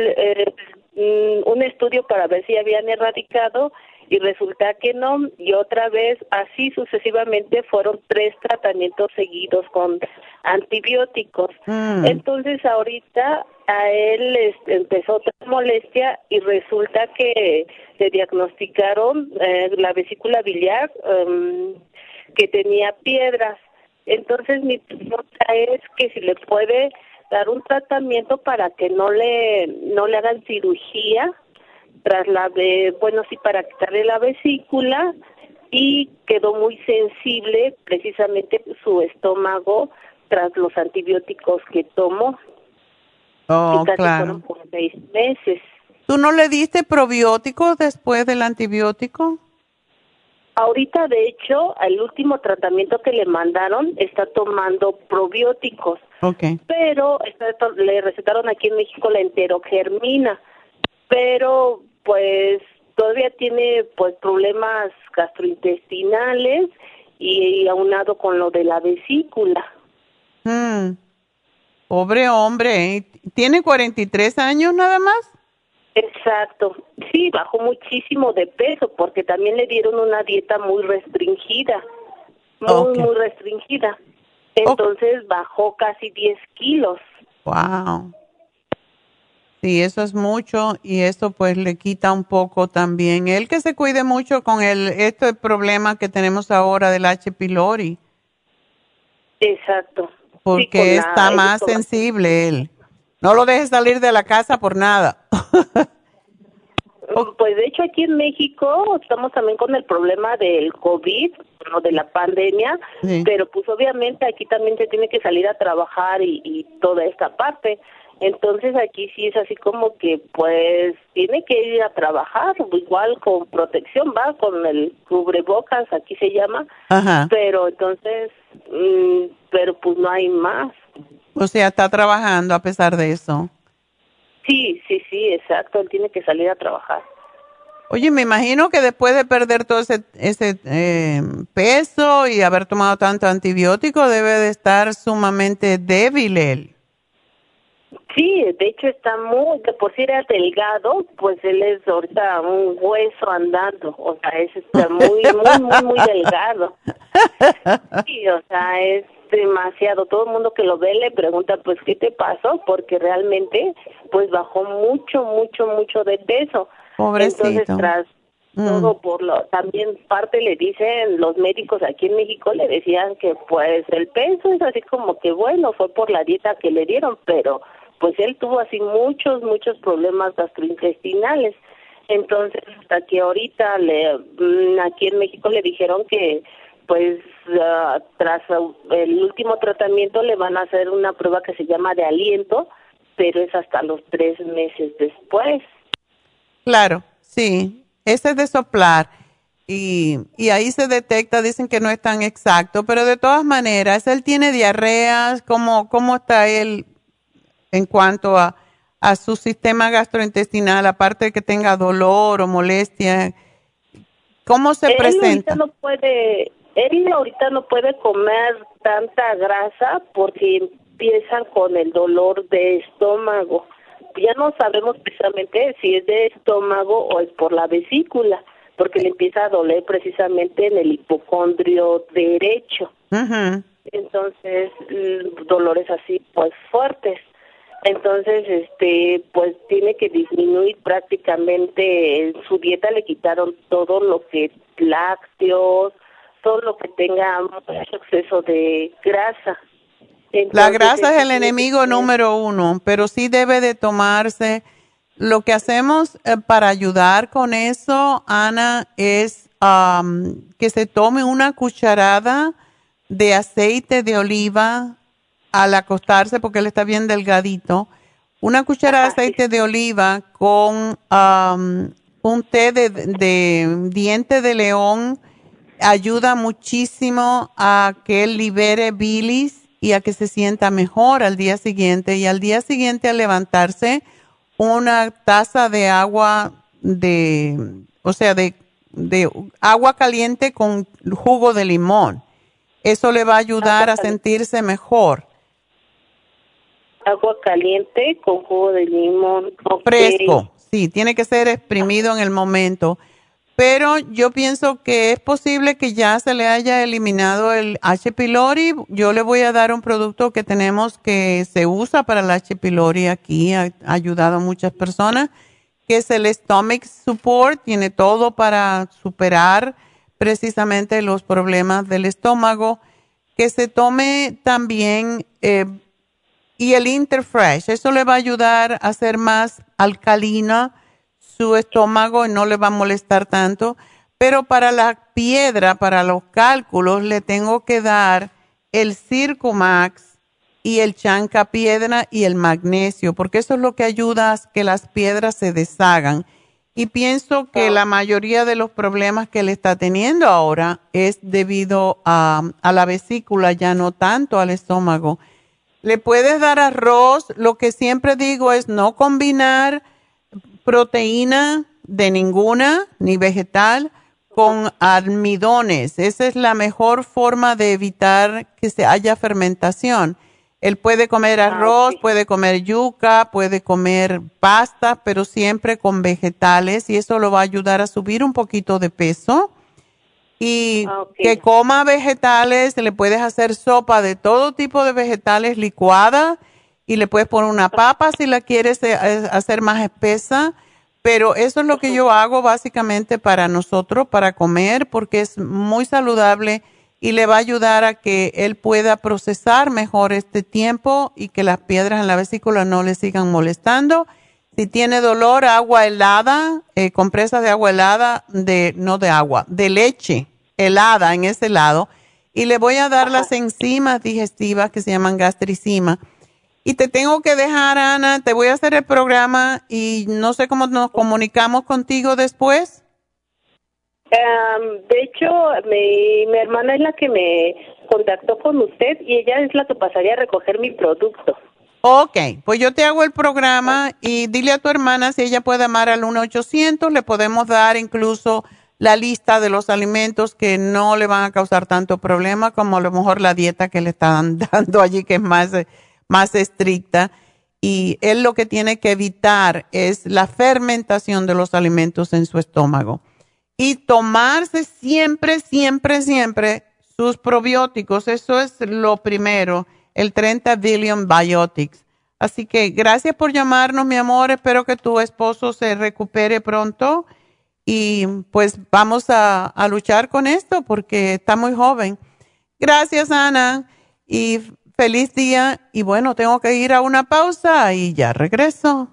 un estudio para ver si habían erradicado y resulta que no, y otra vez así sucesivamente fueron 3 tratamientos seguidos con antibióticos. Entonces ahorita a él empezó otra molestia y resulta que le diagnosticaron la vesícula biliar que tenía piedras. Entonces mi pregunta es que si le puede dar un tratamiento para que no le hagan cirugía tras para quitarle la vesícula, y quedó muy sensible precisamente su estómago tras los antibióticos que tomó. Oh, y casi claro. fueron por 6 meses. ¿Tú no le diste probióticos después del antibiótico? Ahorita, de hecho, el último tratamiento que le mandaron está tomando probióticos. Okay. Pero le recetaron aquí en México la enterogermina, pero pues todavía tiene pues problemas gastrointestinales y aunado con lo de la vesícula. Pobre hombre, ¿tiene 43 años nada más? Exacto, sí, bajó muchísimo de peso porque también le dieron una dieta muy restringida, muy restringida. Entonces bajó casi 10 kilos. Wow. Sí, eso es mucho y eso pues le quita un poco también. Él que se cuide mucho con este problema que tenemos ahora del H. pylori. Exacto. Porque sí, está más sensible él. No lo dejes salir de la casa por nada. Pues de hecho aquí en México estamos también con el problema del COVID, o de la pandemia, pero pues obviamente aquí también se tiene que salir a trabajar y toda esta parte. Entonces aquí sí es así como que pues tiene que ir a trabajar, igual con protección, va, con el cubrebocas, aquí se llama. Ajá. Pero entonces, pero pues no hay más. O sea, está trabajando a pesar de eso. Sí, exacto, él tiene que salir a trabajar. Oye, me imagino que después de perder todo ese peso y haber tomado tanto antibiótico, debe de estar sumamente débil él. Sí, de hecho está de por sí era delgado, pues él es ahorita un hueso andando, o sea, está muy delgado. Sí, o sea, es demasiado. Todo el mundo que lo ve le pregunta, pues, ¿qué te pasó? Porque realmente, pues, bajó mucho de peso. Pobrecito. Entonces, tras todo también parte le dicen los médicos aquí en México, le decían que, pues, el peso es así como que, bueno, fue por la dieta que le dieron, pero, pues, él tuvo así muchos problemas gastrointestinales. Entonces, hasta que ahorita aquí en México le dijeron que, pues, tras el último tratamiento le van a hacer una prueba que se llama de aliento, pero es hasta los 3 meses después. Claro, sí, ese es de soplar y ahí se detecta, dicen que no es tan exacto, pero de todas maneras, él tiene diarreas. ¿Cómo está él en cuanto a a su sistema gastrointestinal, aparte de que tenga dolor o molestia? ¿Cómo se presenta? Él ahorita no puede comer tanta grasa porque empiezan con el dolor de estómago. Ya no sabemos precisamente si es de estómago o es por la vesícula, porque le empieza a doler precisamente en el hipocondrio derecho. Uh-huh. Entonces, dolores así pues fuertes. Entonces, pues tiene que disminuir prácticamente en su dieta. Le quitaron todo lo que lácteos, todo lo que tenga mucho exceso de grasa. Entonces, la grasa es el enemigo número 1, pero sí debe de tomarse. Lo que hacemos para ayudar con eso, Ana, es que se tome una cucharada de aceite de oliva al acostarse, porque él está bien delgadito. Una cucharada de aceite de oliva con un té de diente de león ayuda muchísimo a que él libere bilis y a que se sienta mejor al día siguiente. Y al día siguiente, al levantarse, una taza de agua de agua caliente con jugo de limón. Eso le va a ayudar a sentirse mejor. Agua caliente con jugo de limón. Okay. Fresco, sí, tiene que ser exprimido en el momento. Pero yo pienso que es posible que ya se le haya eliminado el H. pylori. Yo le voy a dar un producto que tenemos que se usa para el H. pylori aquí, ha ayudado a muchas personas, que es el Stomach Support. Tiene todo para superar precisamente los problemas del estómago. Que se tome también y el Interfresh. Eso le va a ayudar a ser más alcalina su estómago y no le va a molestar tanto. Pero para la piedra, para los cálculos, le tengo que dar el Circumax y el Chanca Piedra y el magnesio, porque eso es lo que ayuda a que las piedras se deshagan. Y pienso que la mayoría de los problemas que le está teniendo ahora es debido a la vesícula, ya no tanto al estómago. Le puedes dar arroz. Lo que siempre digo es no combinar proteína de ninguna, ni vegetal, con almidones. Esa es la mejor forma de evitar que se haya fermentación. Él puede comer arroz, puede comer yuca, puede comer pasta, pero siempre con vegetales, y eso lo va a ayudar a subir un poquito de peso. Y que coma vegetales, le puedes hacer sopa de todo tipo de vegetales licuada, y le puedes poner una papa si la quieres hacer más espesa. Pero eso es lo que yo hago básicamente para nosotros, para comer, porque es muy saludable y le va a ayudar a que él pueda procesar mejor este tiempo y que las piedras en la vesícula no le sigan molestando. Si tiene dolor, agua helada, compresas de agua helada, de leche helada en ese lado. Y le voy a dar las enzimas digestivas que se llaman gastricima. Y te tengo que dejar, Ana, te voy a hacer el programa y no sé cómo nos comunicamos contigo después. De hecho, mi hermana es la que me contactó con usted y ella es la que pasaría a recoger mi producto. Ok, pues yo te hago el programa y dile a tu hermana si ella puede llamar al 1-800, le podemos dar incluso la lista de los alimentos que no le van a causar tanto problema como a lo mejor la dieta que le están dando allí, que es más estricta. Y él lo que tiene que evitar es la fermentación de los alimentos en su estómago. Y tomarse siempre sus probióticos, eso es lo primero, el 30 Billion Biotics. Así que gracias por llamarnos, mi amor, espero que tu esposo se recupere pronto y pues vamos a luchar con esto porque está muy joven. Gracias, Ana, y feliz día. Y bueno, tengo que ir a una pausa y ya regreso.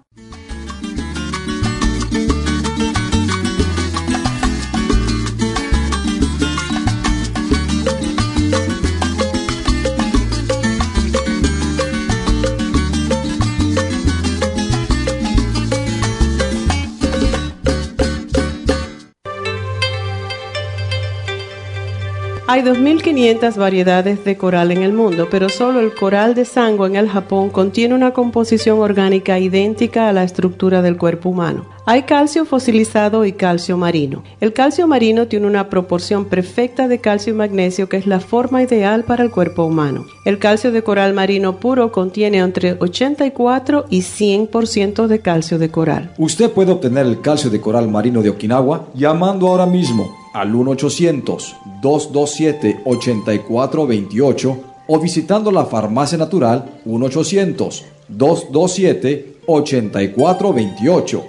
Hay 2.500 variedades de coral en el mundo, pero solo el coral de Sango en el Japón contiene una composición orgánica idéntica a la estructura del cuerpo humano. Hay calcio fosilizado y calcio marino. El calcio marino tiene una proporción perfecta de calcio y magnesio que es la forma ideal para el cuerpo humano. El calcio de coral marino puro contiene entre 84 y 100% de calcio de coral. Usted puede obtener el calcio de coral marino de Okinawa llamando ahora mismo al 1-800-227-8428 o visitando la Farmacia Natural 1-800-227-8428.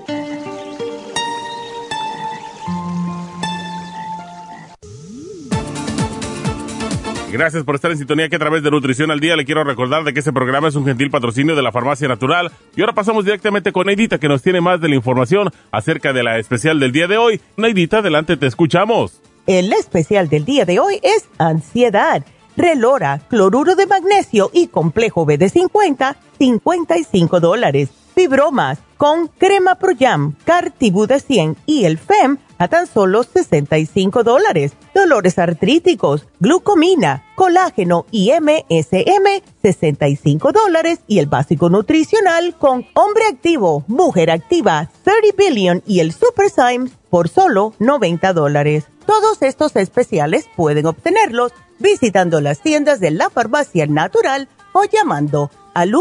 Gracias por estar en sintonía que a través de Nutrición al Día le quiero recordar de que este programa es un gentil patrocinio de la Farmacia Natural. Y ahora pasamos directamente con Neidita, que nos tiene más de la información acerca de la especial del día de hoy. Neidita, adelante, te escuchamos. El especial del día de hoy es ansiedad, Relora, cloruro de magnesio y complejo B de 50, $55. Fibromas con crema Pro Jam, Cartibú de 100 y el FEM a tan solo $65. Dolores artríticos, glucomina, colágeno y MSM, $65. Y el básico nutricional con hombre activo, mujer activa, 30 Billion y el Super Symes por solo $90. Todos estos especiales pueden obtenerlos visitando las tiendas de la Farmacia Natural o llamando al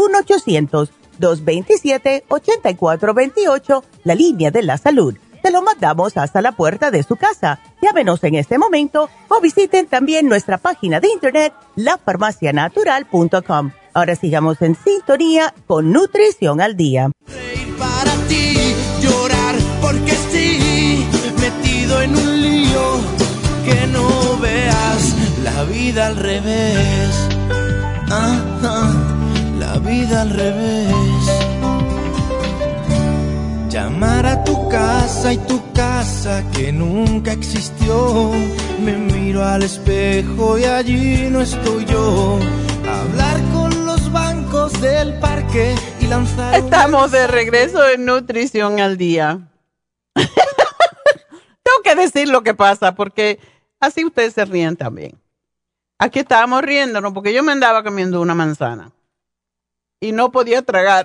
1-800-227-8428, la línea de la salud. Te lo mandamos hasta la puerta de su casa. Llámenos en este momento o visiten también nuestra página de internet, lafarmacianatural.com. Ahora sigamos en sintonía con Nutrición al Día. Reír para ti, llorar porque sí, metido en un lío, que no veas la vida al revés. La vida al revés. Llamar a tu casa y tu casa que nunca existió. Me miro al espejo y allí no estoy yo. Hablar con los bancos del parque y lanzar. Estamos de regreso en Nutrición al Día. Tengo que decir lo que pasa porque así ustedes se ríen también. Aquí estábamos riéndonos porque yo me andaba comiendo una manzana y no podía tragar.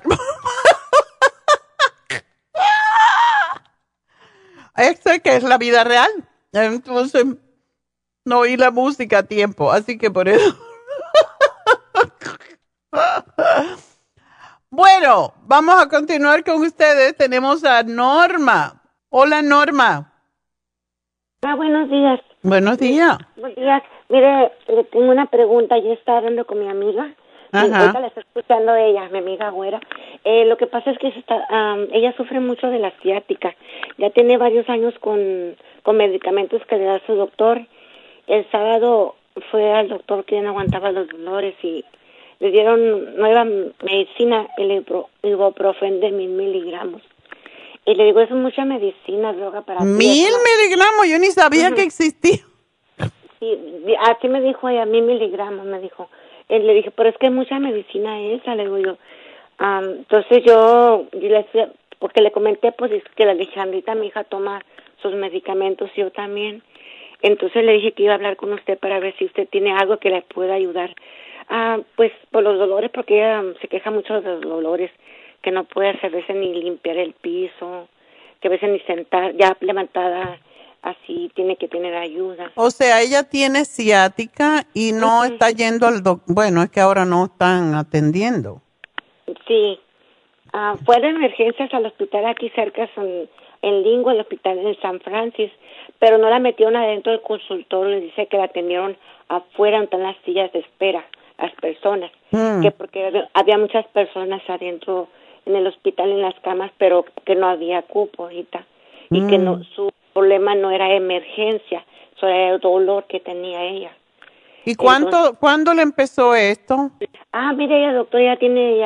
Esta que es la vida real. Entonces, no oí la música a tiempo, así que por eso. Bueno, vamos a continuar con ustedes. Tenemos a Norma. Hola, Norma. Buenos días. Buenos días. Buenos días. Mire, le tengo una pregunta. Yo estaba hablando con mi amiga. Ahorita la está escuchando ella, mi amiga güera. Lo que pasa es que ella sufre mucho de la ciática. Ya tiene varios años con medicamentos que le da su doctor. El sábado fue al doctor que ya no aguantaba los dolores y le dieron nueva medicina, el ibuprofeno de 1,000 miligramos. Y le digo, eso es mucha medicina, droga para ti. 1,000 miligramos, yo ni sabía que existía. Sí, así me dijo ella, 1,000 miligramos, me dijo. Le dije, pero es que mucha medicina esa, le digo yo. Entonces yo le decía, porque le comenté, pues, que la Alejandrita, mi hija, toma sus medicamentos, yo también. Entonces le dije que iba a hablar con usted para ver si usted tiene algo que le pueda ayudar. Pues, por los dolores, porque ella se queja mucho de los dolores, que no puede a veces ni limpiar el piso, que a veces ni sentar, ya levantada así, tiene que tener ayuda. O sea, ella tiene ciática y no está yendo al doctor. Bueno, es que ahora no están atendiendo. Sí. Fue de emergencias al hospital aquí cerca, en Lingo, el hospital en San Francis, pero no la metieron adentro del consultorio, le dice que la atendieron afuera, en las sillas de espera, las personas, que porque había muchas personas adentro en el hospital, en las camas, pero que no había cupo ahorita, y que no, su problema no era emergencia, solo era el dolor que tenía ella. ¿Y cuándo le empezó esto? Mire, doctor, yo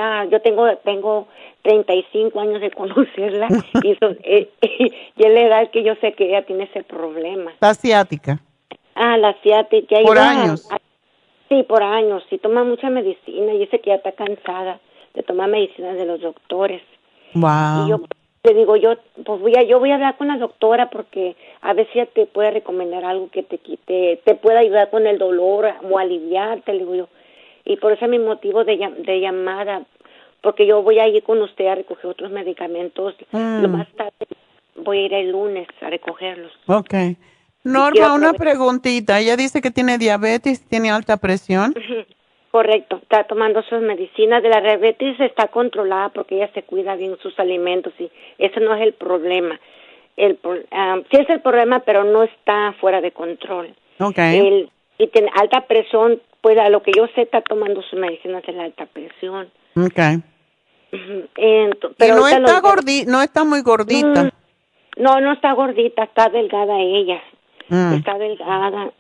tengo 35 años de conocerla y es la edad que yo sé que ella tiene ese problema. ¿La ciática? La ciática. ¿Por años? Sí, por años. Sí, toma mucha medicina y dice que ya está cansada de tomar medicinas de los doctores. Wow. Y Le digo, yo voy a hablar con la doctora porque a ver si ella te puede recomendar algo que te quite, te pueda ayudar con el dolor o aliviarte, le digo yo. Y por eso es mi motivo de llamada, porque yo voy a ir con usted a recoger otros medicamentos. Lo más tarde voy a ir el lunes a recogerlos. Okay. Norma, una preguntita. Ella dice que tiene diabetes, tiene alta presión. Correcto, está tomando sus medicinas. De la diabetes está controlada porque ella se cuida bien sus alimentos y ese no es el problema. Sí es el problema, pero no está fuera de control. Okay. Y tiene alta presión, pues a lo que yo sé está tomando sus medicinas de la alta presión. Okay. Pero no está no está muy gordita. No está gordita, está delgada ella. Está delgada.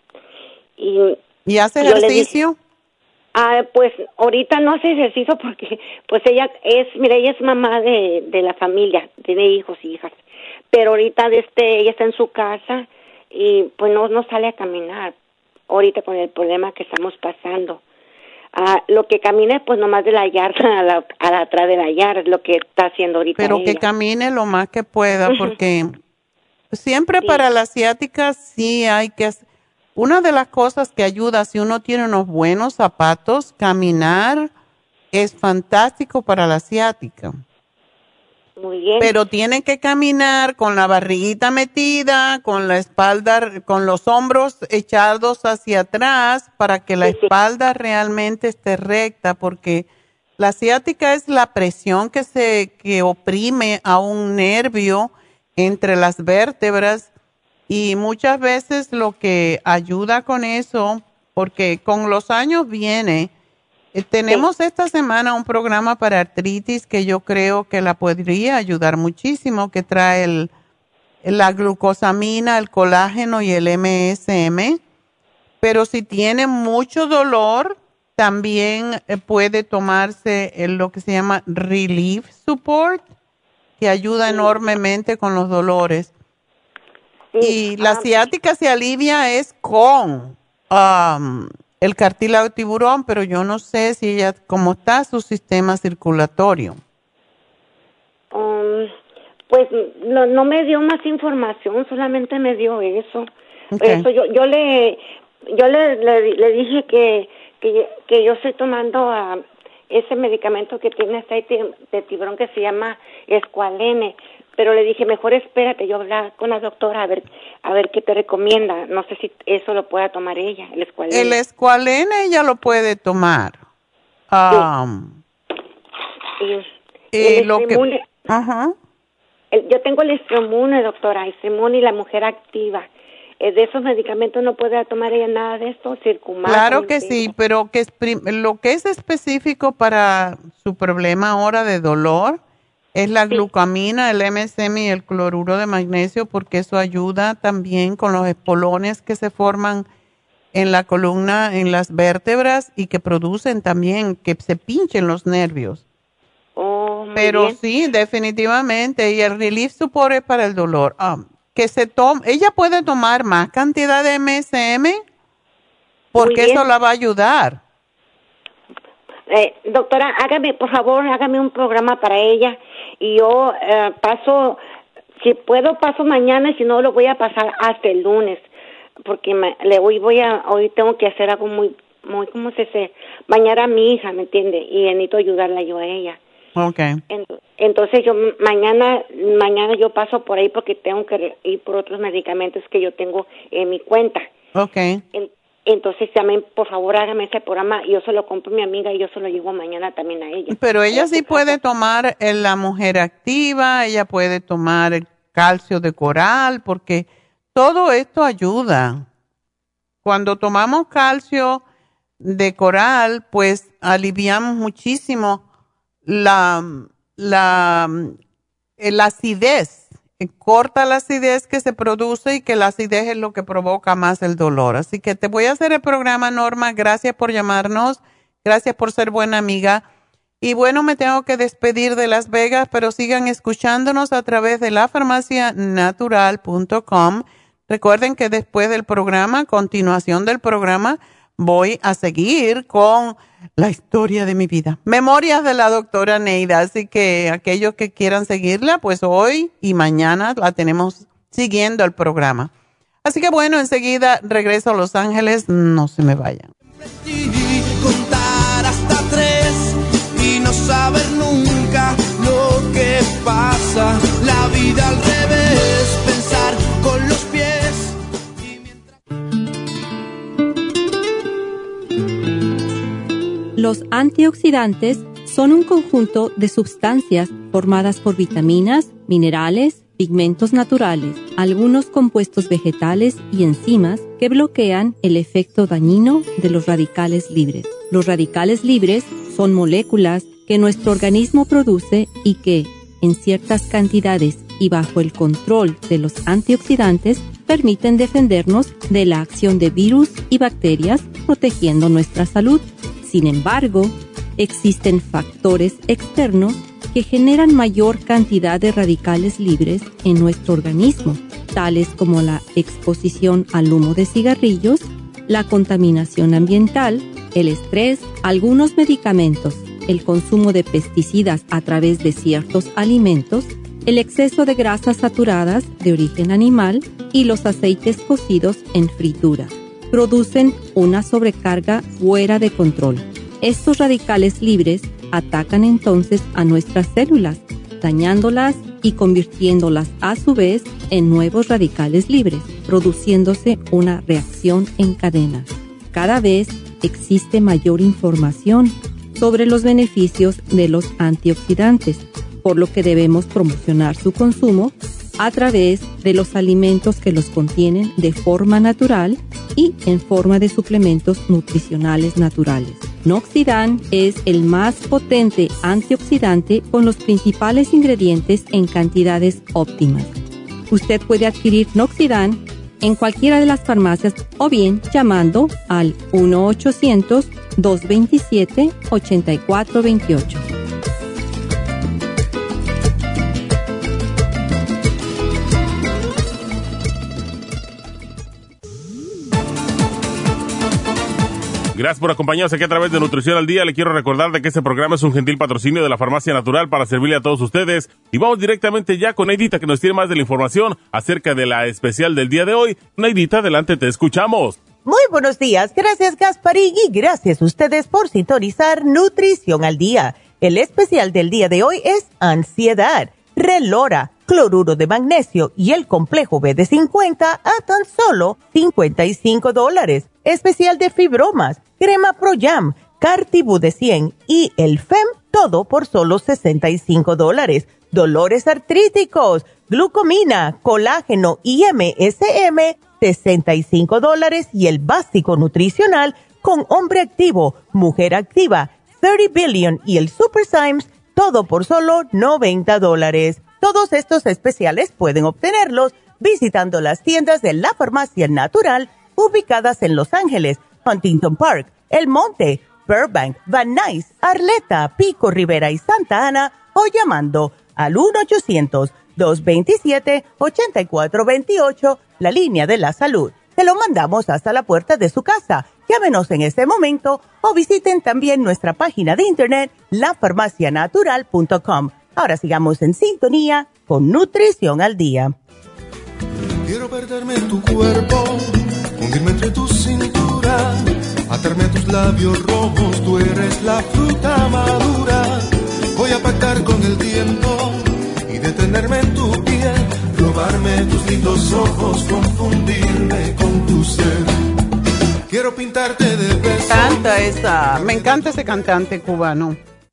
¿Y hace ejercicio? Pues ahorita no hace ejercicio porque pues ella es mamá de la familia, tiene hijos y hijas. Pero ahorita ella está en su casa y pues no sale a caminar. Ahorita con el problema que estamos pasando. Lo que camina es pues nomás de la yarda a la atrás de la yarda, es lo que está haciendo ahorita. Pero ella. Que camine lo más que pueda, porque siempre para la asiática sí hay que hacer. Una de las cosas que ayuda, si uno tiene unos buenos zapatos, caminar es fantástico para la asiática. Muy bien. Pero tiene que caminar con la barriguita metida, con la espalda, con los hombros echados hacia atrás para que la espalda realmente esté recta, porque la asiática es la presión que oprime a un nervio entre las vértebras y muchas veces lo que ayuda con eso, porque con los años viene. Tenemos esta semana un programa para artritis que yo creo que la podría ayudar muchísimo, que trae la glucosamina, el colágeno y el MSM. Pero si tiene mucho dolor, también puede tomarse lo que se llama Relief Support, que ayuda enormemente con los dolores. Y la ciática se alivia es con el cartílago de tiburón, pero yo no sé si ella, cómo está su sistema circulatorio. Pues no me dio más información, solamente me dio eso. Eso yo le dije que yo estoy tomando ese medicamento que tiene aceite de tiburón que se llama Escualene, pero le dije mejor espérate, yo hablar con la doctora a ver qué te recomienda. No sé si eso lo pueda tomar ella, el Escualene. El Escualene ella lo puede tomar. Yo tengo el Estremune, doctora, Estremune y la mujer activa. De esos medicamentos no puede tomar ella nada de esto, Circumax. Claro que sí, pero lo que es específico para su problema ahora de dolor es la glucamina, el MSM y el cloruro de magnesio, porque eso ayuda también con los espolones que se forman en la columna, en las vértebras y que producen también que se pinchen los nervios. Pero bien. Sí, definitivamente. Y el Relief Support es para el dolor. Ella puede tomar más cantidad de MSM porque eso la va a ayudar. Doctora, por favor, hágame un programa para ella y yo si puedo paso mañana y si no lo voy a pasar hasta el lunes porque hoy tengo que hacer algo muy, ¿cómo se dice? Bañar a mi hija, ¿me entiende? Y necesito ayudarla yo a ella. Okay. Entonces yo mañana yo paso por ahí porque tengo que ir por otros medicamentos que yo tengo en mi cuenta. Okay. Entonces también, por favor, hágame ese programa. Yo se lo compro a mi amiga y yo se lo llevo mañana también a ella. Pero ella sí puede tomar la mujer activa, ella puede tomar el calcio de coral, porque todo esto ayuda. Cuando tomamos calcio de coral, pues aliviamos muchísimo la acidez. Corta la acidez que se produce y que la acidez es lo que provoca más el dolor. Así que te voy a hacer el programa, Norma. Gracias por llamarnos. Gracias por ser buena amiga. Y bueno, me tengo que despedir de Las Vegas, pero sigan escuchándonos a través de lafarmacianatural.com. Recuerden que después del programa, a continuación del programa, voy a seguir con la historia de mi vida. Memorias de la doctora Neida. Así que aquellos que quieran seguirla, pues hoy y mañana la tenemos siguiendo el programa. Así que bueno, enseguida regreso a Los Ángeles. No se me vayan. Contar hasta 3 y no saber nunca lo que pasa. La vida al revés, pensar con los pies. Los antioxidantes son un conjunto de sustancias formadas por vitaminas, minerales, pigmentos naturales, algunos compuestos vegetales y enzimas que bloquean el efecto dañino de los radicales libres. Los radicales libres son moléculas que nuestro organismo produce y que, en ciertas cantidades y bajo el control de los antioxidantes, permiten defendernos de la acción de virus y bacterias, protegiendo nuestra salud. Sin embargo, existen factores externos que generan mayor cantidad de radicales libres en nuestro organismo, tales como la exposición al humo de cigarrillos, la contaminación ambiental, el estrés, algunos medicamentos, el consumo de pesticidas a través de ciertos alimentos, el exceso de grasas saturadas de origen animal y los aceites cocidos en fritura. Producen una sobrecarga fuera de control. Estos radicales libres atacan entonces a nuestras células, dañándolas y convirtiéndolas a su vez en nuevos radicales libres, produciéndose una reacción en cadena. Cada vez existe mayor información sobre los beneficios de los antioxidantes, por lo que debemos promocionar su consumo a través de los alimentos que los contienen de forma natural y en forma de suplementos nutricionales naturales. Noxidan es el más potente antioxidante con los principales ingredientes en cantidades óptimas. Usted puede adquirir Noxidan en cualquiera de las farmacias o bien llamando al 1-800-227-8428. Gracias por acompañarnos aquí a través de Nutrición al Día. Le quiero recordar de que este programa es un gentil patrocinio de la Farmacia Natural para servirle a todos ustedes. Y vamos directamente ya con Neidita, que nos tiene más de la información acerca de la especial del día de hoy. Neidita, adelante, te escuchamos. Muy buenos días. Gracias, Gasparín, y gracias a ustedes por sintonizar Nutrición al Día. El especial del día de hoy es ansiedad, Relora, cloruro de magnesio y el complejo B de 50 a tan solo $55. Especial de fibromas, crema Pro Jam, Cartibú de 100 y el FEM, todo por solo $65. Dolores artríticos, glucomina, colágeno y MSM, $65. Y el básico nutricional con hombre activo, mujer activa, 30 Billion y el Super Symes, todo por solo $90. Todos estos especiales pueden obtenerlos visitando las tiendas de la Farmacia Natural ubicadas en Los Ángeles, Huntington Park, El Monte, Burbank, Van Nuys, Arleta, Pico Rivera y Santa Ana o llamando al 1-800-227-8428, la línea de la salud. Se lo mandamos hasta la puerta de su casa. Llámenos en este momento o visiten también nuestra página de internet, lafarmacianatural.com. Ahora sigamos en sintonía con Nutrición al Día. Quiero perderme en tu cuerpo, hundirme entre tu cintura, atarme a tus labios rojos, tú eres la fruta madura. Voy a pactar con el tiempo y detenerme en tu piel, robarme tus lindos ojos, confundirme con tu ser. Quiero pintarte de besos. Me encanta ese cantante cubano.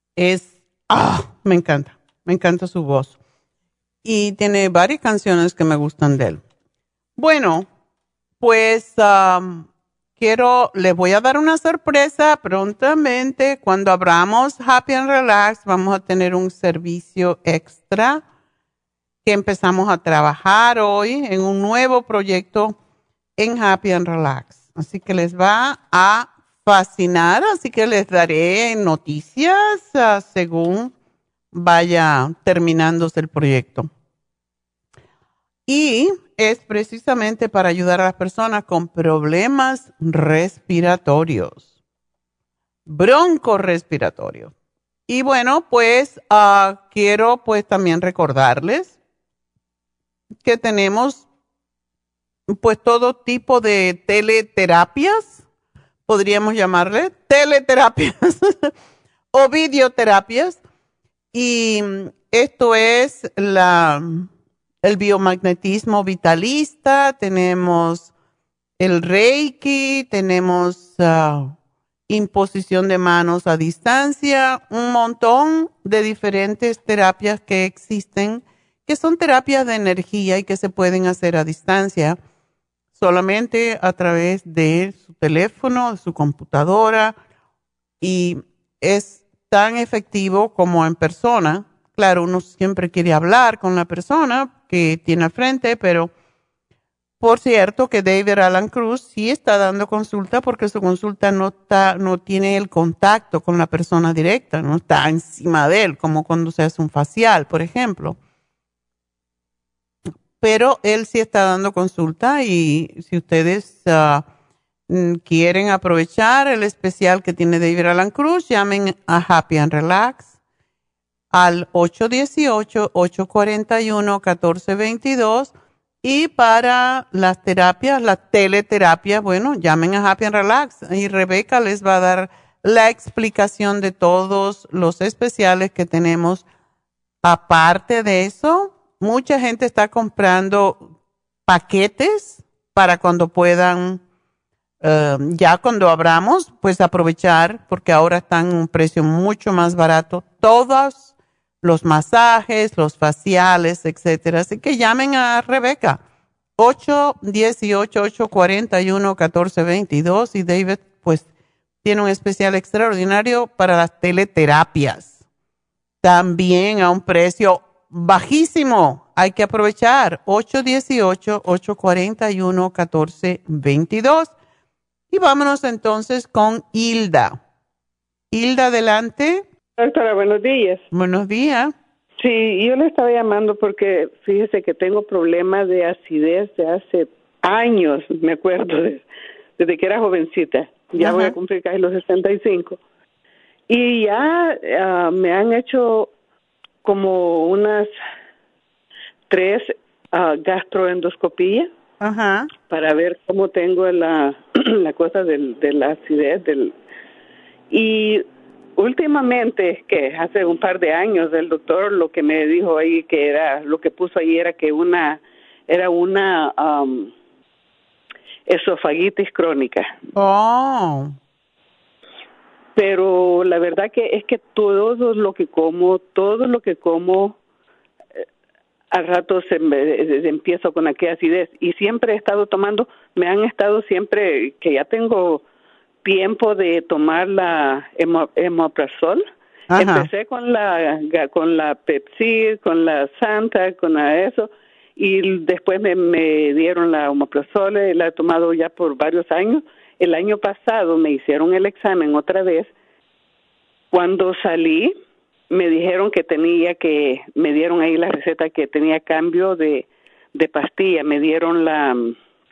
Me encanta su voz. Y tiene varias canciones que me gustan de él. Bueno, pues les voy a dar una sorpresa prontamente. Cuando abramos Happy and Relax, vamos a tener un servicio extra que empezamos a trabajar hoy en un nuevo proyecto en Happy and Relax. Así que les va a fascinar, así que les daré noticias según vaya terminándose el proyecto. y es precisamente para ayudar a las personas con problemas respiratorios, broncorrespiratorios. Y bueno, pues quiero pues también recordarles que tenemos pues todo tipo de teleterapias, podríamos llamarle teleterapias o videoterapias. Y esto es el biomagnetismo vitalista, tenemos el Reiki, tenemos imposición de manos a distancia, un montón de diferentes terapias que existen, que son terapias de energía y que se pueden hacer a distancia solamente a través de su teléfono, de su computadora, y es tan efectivo como en persona. Claro, uno siempre quiere hablar con la persona que tiene al frente, pero por cierto que David Alan Cruz sí está dando consulta porque su consulta no tiene el contacto con la persona directa, no está encima de él, como cuando se hace un facial, por ejemplo. Pero él sí está dando consulta y si ustedes quieren aprovechar el especial que tiene David Alan Cruz, llamen a Happy and Relax al 818-841-1422 y para las terapias, las teleterapias, bueno, llamen a Happy and Relax y Rebeca les va a dar la explicación de todos los especiales que tenemos. Aparte de eso, mucha gente está comprando paquetes para cuando puedan, ya cuando abramos, pues aprovechar, porque ahora están a un precio mucho más barato, todos los masajes, los faciales, etcétera. Así que llamen a Rebeca, 818-841-1422 y David, pues, tiene un especial extraordinario para las teleterapias. También a un precio bajísimo. Hay que aprovechar 818-841-1422. Y vámonos entonces con Hilda. Hilda, adelante. Doctora, buenos días. Buenos días. Sí, yo le estaba llamando porque fíjese que tengo problemas de acidez de hace años, me acuerdo, desde que era jovencita. Ya voy a cumplir casi los 65. Y ya me han hecho como unas 3 gastroendoscopías para ver cómo tengo la cosa de la acidez. Y últimamente, que hace un par de años, el doctor lo que me dijo ahí, que era, lo que puso ahí era que era una esofagitis crónica. Oh. Pero la verdad que es que todo lo que como, al rato empiezo con aquella acidez. Y siempre he estado tomando, me han estado siempre, que ya tengo tiempo de tomar la Omeprazol. Empecé con la Pepsi, con la Santa, con eso, y después me dieron la Omeprazol, la he tomado ya por varios años. El año pasado me hicieron el examen otra vez. Cuando salí, me dijeron me dieron ahí la receta que tenía cambio de pastilla. Me dieron no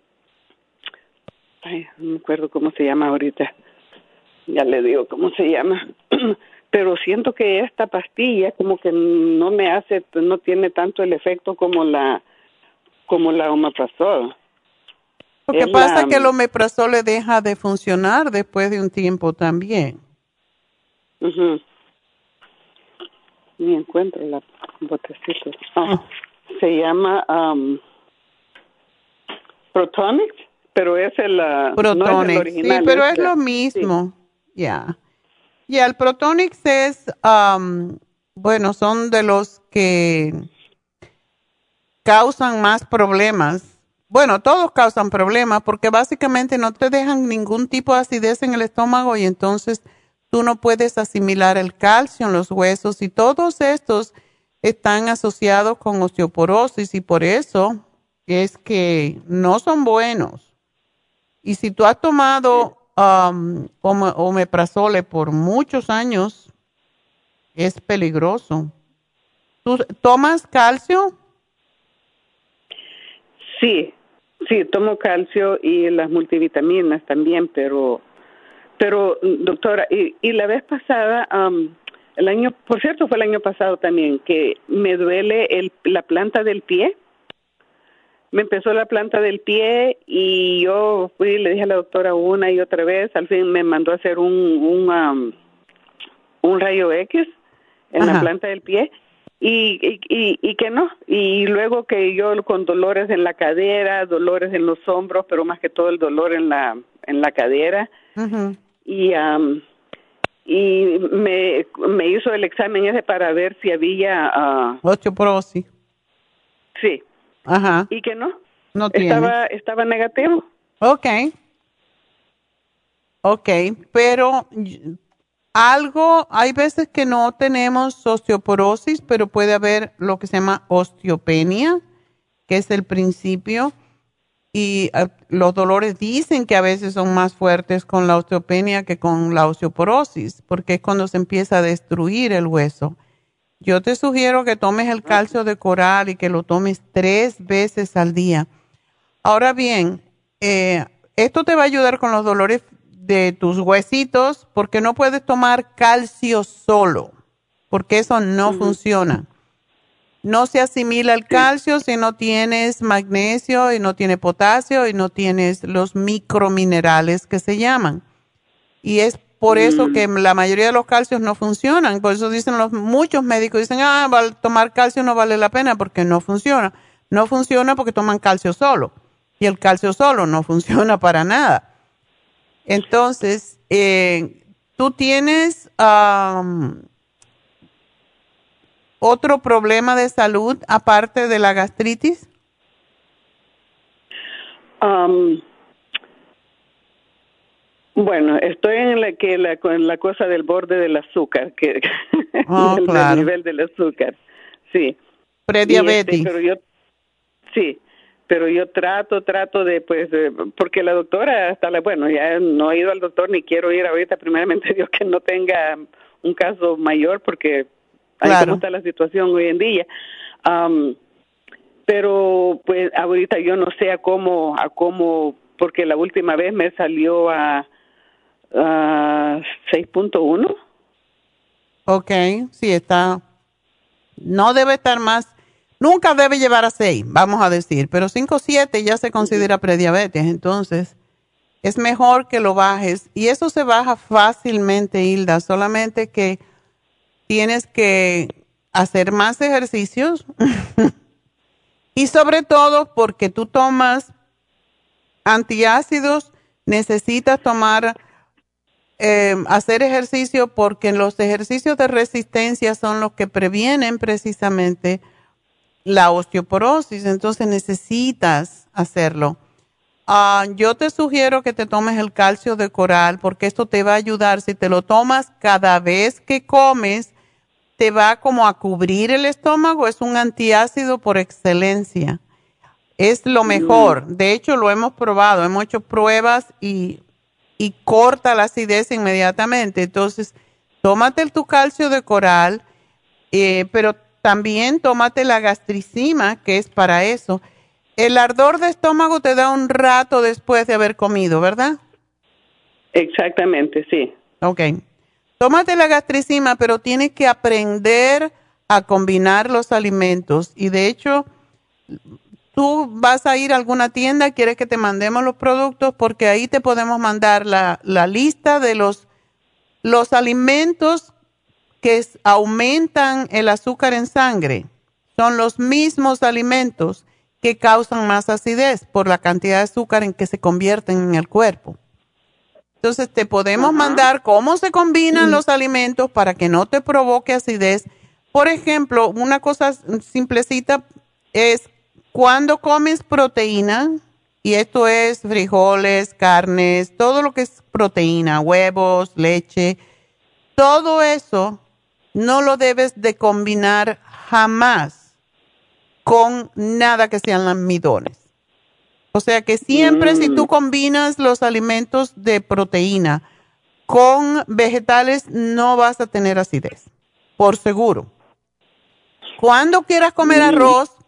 me acuerdo cómo se llama ahorita. Ya le digo cómo se llama. Pero siento que esta pastilla como que no tiene tanto el efecto como la Omeprazol. Lo que pasa es que el Omeprazol le deja de funcionar después de un tiempo también. Ni encuentro la botecita. Se llama Protonic, pero es Protonic, no es el original. Sí, pero es lo mismo. Ya. Y el Protonic es, son de los que causan más problemas. Bueno, todos causan problemas porque básicamente no te dejan ningún tipo de acidez en el estómago y entonces tú no puedes asimilar el calcio en los huesos y todos estos están asociados con osteoporosis y por eso es que no son buenos. Y si tú has tomado Omeprazole por muchos años, es peligroso. ¿Tú tomas calcio? Sí, tomo calcio y las multivitaminas también, pero doctora, y la vez pasada, por cierto fue el año pasado también, que me duele la planta del pie. Me empezó la planta del pie y yo fui y le dije a la doctora una y otra vez, al fin me mandó a hacer un rayo X en la planta del pie y que no, y luego que yo con dolores en la cadera, dolores en los hombros, pero más que todo el dolor en la cadera. Y me hizo el examen ese para ver si había osteoporosis. Sí. Ajá. Y que no tiene. Estaba negativo. Okay, pero hay veces que no tenemos osteoporosis, pero puede haber lo que se llama osteopenia, que es el principio, y los dolores dicen que a veces son más fuertes con la osteopenia que con la osteoporosis, porque es cuando se empieza a destruir el hueso. Yo te sugiero que tomes el calcio de coral y que lo tomes 3 veces al día. Ahora bien, esto te va a ayudar con los dolores de tus huesitos porque no puedes tomar calcio solo, porque eso no funciona. No se asimila el calcio si no tienes magnesio y no tienes potasio y no tienes los microminerales que se llaman. Y es por eso que la mayoría de los calcios no funcionan. Por eso dicen muchos médicos, dicen, tomar calcio no vale la pena porque no funciona. No funciona porque toman calcio solo. Y el calcio solo no funciona para nada. Entonces, ¿tú tienes otro problema de salud aparte de la gastritis? Bueno, estoy en la cosa del borde del azúcar, del nivel del azúcar, sí. Prediabetes. Pero yo trato de, porque la doctora, ya no he ido al doctor ni quiero ir ahorita, primeramente Dios que no tenga un caso mayor, porque ahí cómo está la situación hoy en día. Pero pues ahorita yo no sé a cómo, porque la última vez me salió a 6.1. Okay, sí está. No debe estar más. Nunca debe llevar a 6, vamos a decir, pero 5.7 ya se considera prediabetes, entonces es mejor que lo bajes. Y eso se baja fácilmente, Hilda, solamente que tienes que hacer más ejercicios y sobre todo porque tú tomas antiácidos, necesitas hacer ejercicio porque los ejercicios de resistencia son los que previenen precisamente la osteoporosis, entonces necesitas hacerlo. Yo te sugiero que te tomes el calcio de coral porque esto te va a ayudar. Si te lo tomas cada vez que comes, te va como a cubrir el estómago. Es un antiácido por excelencia. Es lo mejor. De hecho, lo hemos probado. Hemos hecho pruebas y corta la acidez inmediatamente. Entonces, tómate tu calcio de coral, pero también tómate la gastricima, que es para eso. El ardor de estómago te da un rato después de haber comido, ¿verdad? Exactamente, sí. Ok. Tómate la gastricima, pero tienes que aprender a combinar los alimentos. Y de hecho, tú vas a ir a alguna tienda, quieres que te mandemos los productos, porque ahí te podemos mandar la lista de los alimentos que aumentan el azúcar en sangre. Son los mismos alimentos que causan más acidez por la cantidad de azúcar en que se convierten en el cuerpo. Entonces te podemos mandar cómo se combinan los alimentos para que no te provoque acidez. Por ejemplo, una cosa simplecita es cuando comes proteína, y esto es frijoles, carnes, todo lo que es proteína, huevos, leche, todo eso no lo debes de combinar jamás con nada que sean almidones. O sea que siempre si tú combinas los alimentos de proteína con vegetales no vas a tener acidez, por seguro. Cuando quieras comer arroz,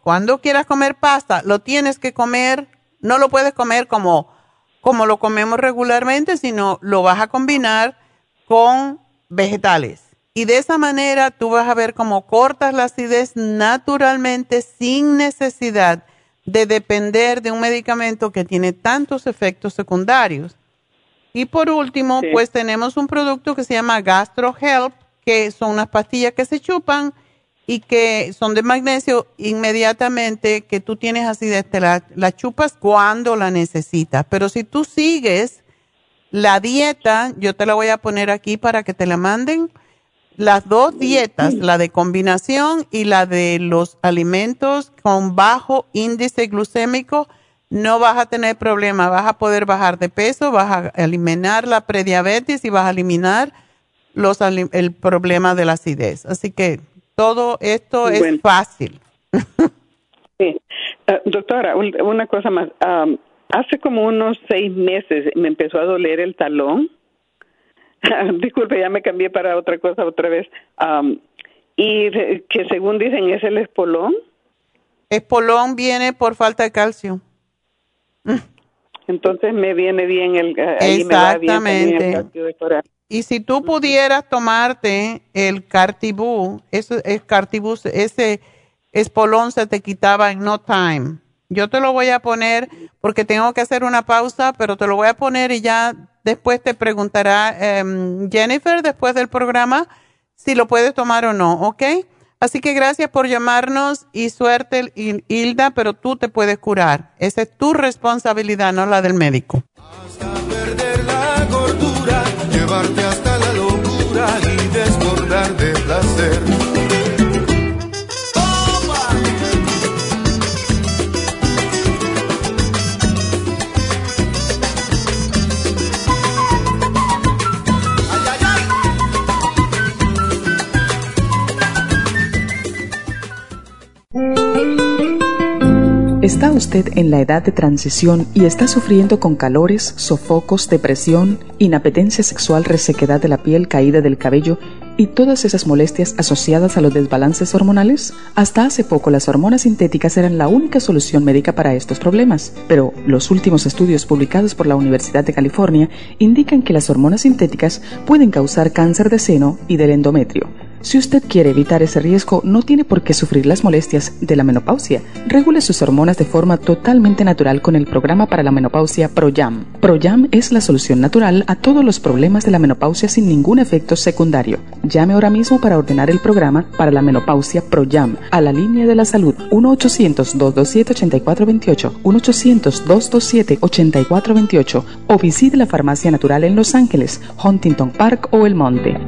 Cuando quieras comer pasta, lo tienes que comer, no lo puedes comer como lo comemos regularmente, sino lo vas a combinar con vegetales. Y de esa manera tú vas a ver cómo cortas la acidez naturalmente sin necesidad de depender de un medicamento que tiene tantos efectos secundarios. Y por último, pues tenemos un producto que se llama Gastro Help, que son unas pastillas que se chupan y que son de magnesio. Inmediatamente que tú tienes acidez, te la chupas cuando la necesitas. Pero si tú sigues la dieta, yo te la voy a poner aquí para que te la manden, las dos dietas, la de combinación y la de los alimentos con bajo índice glucémico, no vas a tener problema. Vas a poder bajar de peso, vas a eliminar la prediabetes y vas a eliminar el problema de la acidez. Así que todo esto es fácil. Sí. Doctora, una cosa más. Hace como unos 6 meses me empezó a doler el talón. Disculpe, ya me cambié para otra cosa otra vez. Y que según dicen es el espolón. Espolón viene por falta de calcio. Entonces me viene bien ahí exactamente. Me va bien el calcio de coral. Y si tú pudieras tomarte el Cartibú, ese espolón se te quitaba en no time. Yo te lo voy a poner porque tengo que hacer una pausa, pero te lo voy a poner y ya después te preguntará Jennifer, después del programa, si lo puedes tomar o no, ¿ok? Así que gracias por llamarnos y suerte, Hilda, pero tú te puedes curar. Esa es tu responsabilidad, no la del médico. Hasta perder la gordura, llevarte hasta la locura y desbordar de placer. ¿Está usted en la edad de transición y está sufriendo con calores, sofocos, depresión, inapetencia sexual, resequedad de la piel, caída del cabello y todas esas molestias asociadas a los desbalances hormonales? Hasta hace poco las hormonas sintéticas eran la única solución médica para estos problemas, pero los últimos estudios publicados por la Universidad de California indican que las hormonas sintéticas pueden causar cáncer de seno y del endometrio. Si usted quiere evitar ese riesgo, no tiene por qué sufrir las molestias de la menopausia. Regule sus hormonas de forma totalmente natural con el programa para la menopausia ProYam. ProYam es la solución natural a todos los problemas de la menopausia sin ningún efecto secundario. Llame ahora mismo para ordenar el programa para la menopausia ProYam a la línea de la salud 1-800-227-8428, 1-800-227-8428 o visite la Farmacia Natural en Los Ángeles, Huntington Park o El Monte.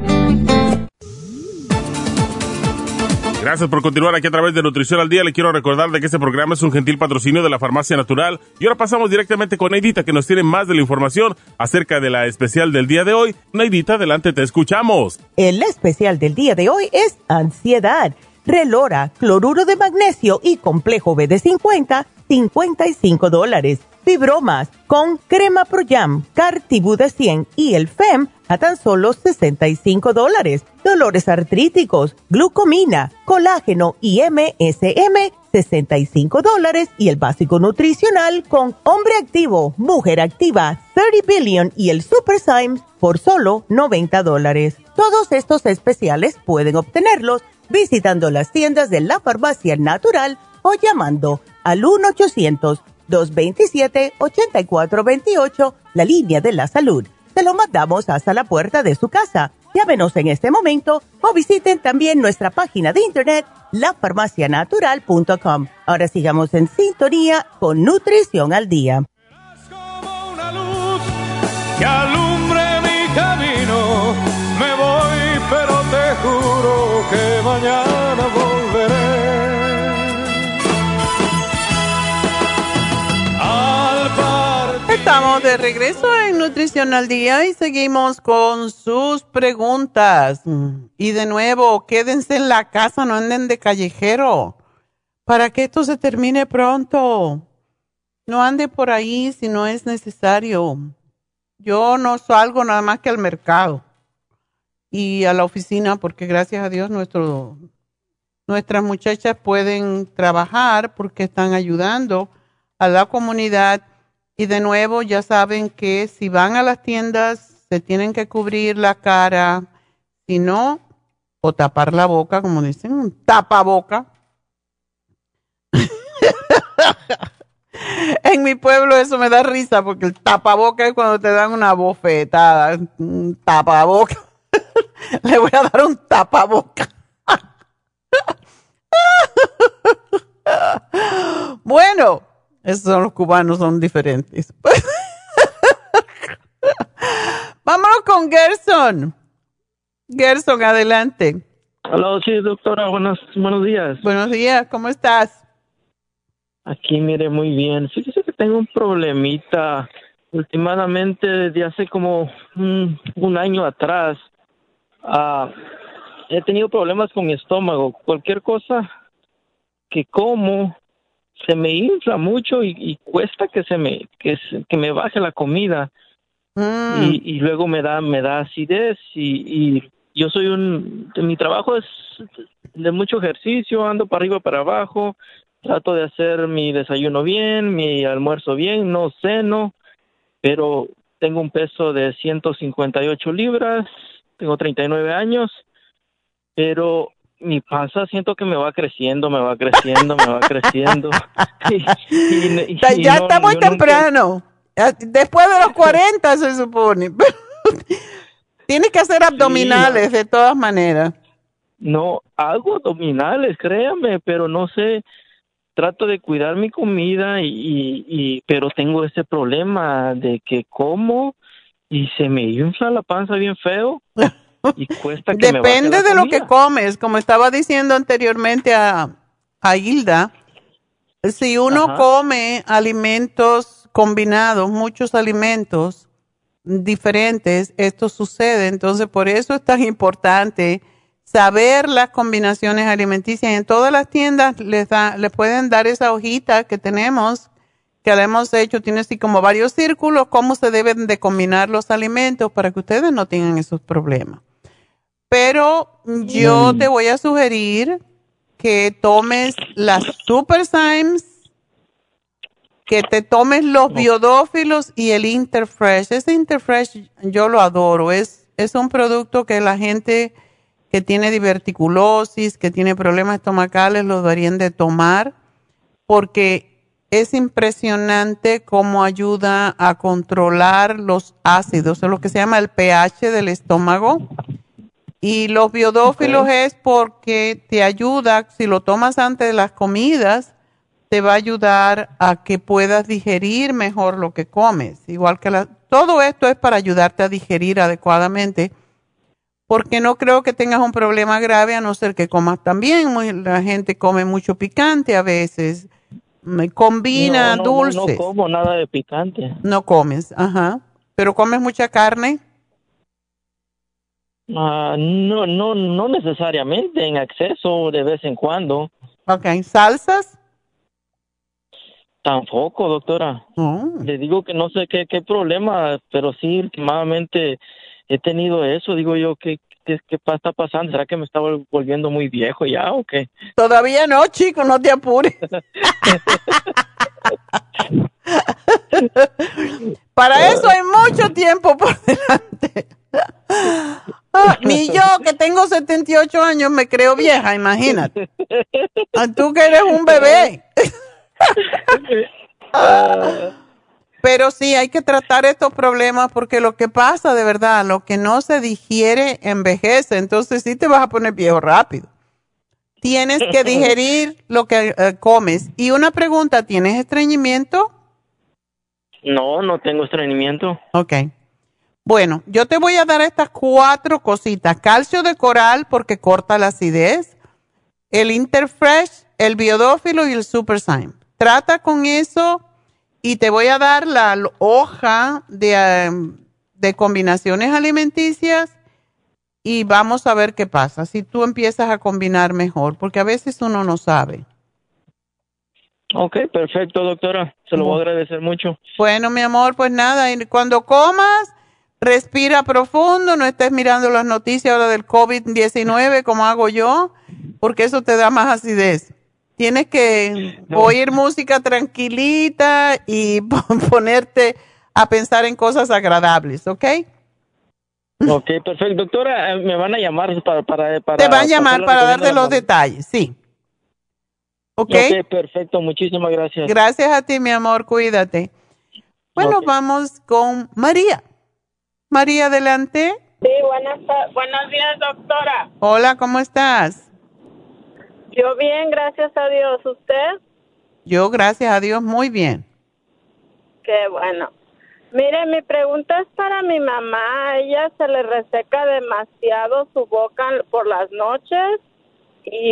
Gracias por continuar aquí a través de Nutrición al Día. Le quiero recordar de que este programa es un gentil patrocinio de la Farmacia Natural. Y ahora pasamos directamente con Neidita, que nos tiene más de la información acerca de la especial del día de hoy. Neidita, adelante, te escuchamos. El especial del día de hoy es ansiedad, Relora, cloruro de magnesio y complejo BD50, $55. Fibromas con crema ProYam, Cartibú de 100 y el FEM a tan solo $65. Dolores artríticos, glucomina, colágeno y MSM, $65. Y el básico nutricional con hombre activo, mujer activa, 30 Billion y el Super Symes por solo $90. Todos estos especiales pueden obtenerlos visitando las tiendas de la Farmacia Natural o llamando al 1-800-227-8428, la línea de la salud. Se lo mandamos hasta la puerta de su casa. Llámenos en este momento o visiten también nuestra página de internet, lafarmacianatural.com. Ahora sigamos en sintonía con Nutrición al Día. Como una luz que alumbre mi camino, me voy, pero te juro que mañana volveré. Estamos de regreso en Nutrición al Día y seguimos con sus preguntas. Y de nuevo, quédense en la casa, no anden de callejero, para que esto se termine pronto. No ande por ahí si no es necesario. Yo no salgo nada más que al mercado y a la oficina, porque gracias a Dios nuestro nuestras muchachas pueden trabajar porque están ayudando a la comunidad. Y de nuevo, ya saben que si van a las tiendas se tienen que cubrir la cara, si no, o tapar la boca, como dicen, un tapaboca. En mi pueblo eso me da risa porque el tapaboca es cuando te dan una bofetada, un tapaboca. Le voy a dar un tapaboca. Bueno, esos son los cubanos, son diferentes. Vámonos con Gerson. Gerson, adelante. Hola, sí, doctora, buenos días. Buenos días, ¿cómo estás? Aquí, mire, muy bien. Fíjese que tengo un problemita últimamente desde hace como un año atrás. He tenido problemas con mi estómago. Cualquier cosa que como se me infla mucho y cuesta que me baje la comida. Y luego me da acidez y yo soy mi trabajo es de mucho ejercicio, ando para arriba, para abajo, trato de hacer mi desayuno bien, mi almuerzo bien, no ceno, pero tengo un peso de 158 libras, tengo 39 años, pero mi panza siento que me va creciendo. Ya está muy temprano. Después de los 40 se supone. Tienes que hacer abdominales de todas maneras. No, hago abdominales, créame, pero no sé, trato de cuidar mi comida pero tengo ese problema de que como y se me infla la panza bien feo y cuesta que me baje la comida. Depende de lo que comes, como estaba diciendo anteriormente a Hilda. Si uno come alimentos combinados, muchos alimentos diferentes, esto sucede. Entonces, por eso es tan importante saber las combinaciones alimenticias. En todas las tiendas les pueden dar esa hojita que tenemos, que la hemos hecho, tiene así como varios círculos, cómo se deben de combinar los alimentos para que ustedes no tengan esos problemas. Pero yo te voy a sugerir que tomes las Super Symes, que te tomes los biodófilos y el Interfresh. Ese Interfresh yo lo adoro. Es un producto que la gente que tiene diverticulosis, que tiene problemas estomacales, lo deberían de tomar porque es impresionante cómo ayuda a controlar los ácidos, es lo que se llama el pH del estómago. Y los biodófilos es porque te ayuda, si lo tomas antes de las comidas, te va a ayudar a que puedas digerir mejor lo que comes. Igual que todo esto es para ayudarte a digerir adecuadamente, porque no creo que tengas un problema grave a no ser que comas también. La gente come mucho picante a veces, combina dulces. No como nada de picante. No comes, pero comes mucha carne. No necesariamente, en exceso de vez en cuando. Okay, ¿salsas? Tampoco, doctora. Le digo que no sé qué problema, pero sí, últimamente he tenido eso. Digo yo, ¿qué está pasando? ¿Será que me está volviendo muy viejo ya o qué? Todavía no, chico, no te apures. Para eso hay mucho tiempo por delante. Ni yo, que tengo 78 años, me creo vieja, imagínate. Tú que eres un bebé. Pero sí, hay que tratar estos problemas porque lo que pasa de verdad, lo que no se digiere envejece, entonces sí te vas a poner viejo rápido. Tienes que digerir lo que comes. Y una pregunta, ¿tienes estreñimiento? No tengo estreñimiento. Ok. Bueno, yo te voy a dar estas 4 cositas. Calcio de coral porque corta la acidez, el Interfresh, el biodófilo y el Super Syme. Trata con eso y te voy a dar la hoja de combinaciones alimenticias y vamos a ver qué pasa. Si tú empiezas a combinar mejor, porque a veces uno no sabe. Ok, perfecto, doctora. Se lo voy a agradecer mucho. Bueno, mi amor, pues nada, y cuando comas, respira profundo, no estés mirando las noticias ahora del COVID-19 como hago yo. porque eso te da más acidez. Tienes que oír música tranquilita y ponerte a pensar en cosas agradables, ¿ok? Ok, perfecto. Doctora, me van a llamar para te van a llamar para darte los detalles, sí. ¿Ok? Ok, perfecto. Muchísimas gracias. Gracias a ti, mi amor. Cuídate. Bueno, vamos con María. María, adelante. Sí, buenos días, doctora. Hola, ¿cómo estás? Yo bien, gracias a Dios. ¿Usted? Yo, gracias a Dios, muy bien. Qué bueno. Mire, mi pregunta es para mi mamá. A ella se le reseca demasiado su boca por las noches y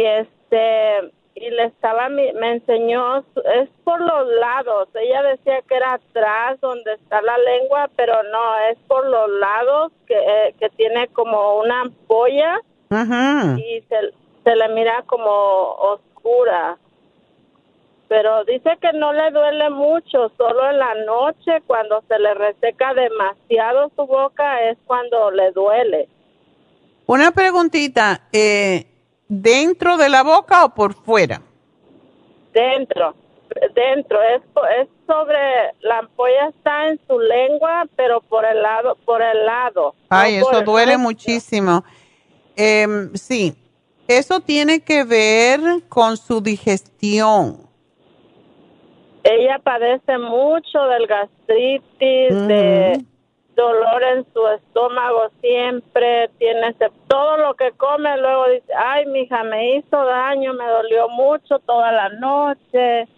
me enseñó, es por los lados. Ella decía que era atrás donde está la lengua, pero no, es por los lados que tiene como una ampolla. Ajá. Y se le mira como oscura. Pero dice que no le duele mucho, solo en la noche cuando se le reseca demasiado su boca es cuando le duele. Una preguntita, ¿dentro de la boca o por fuera? Dentro, es sobre, la ampolla está en su lengua, pero por el lado. Ay, no eso duele muchísimo. Sí, eso tiene que ver con su digestión. Ella padece mucho del gastritis, de dolor en su estómago siempre, todo lo que come, luego dice, ay, mija, me hizo daño, me dolió mucho toda la noche.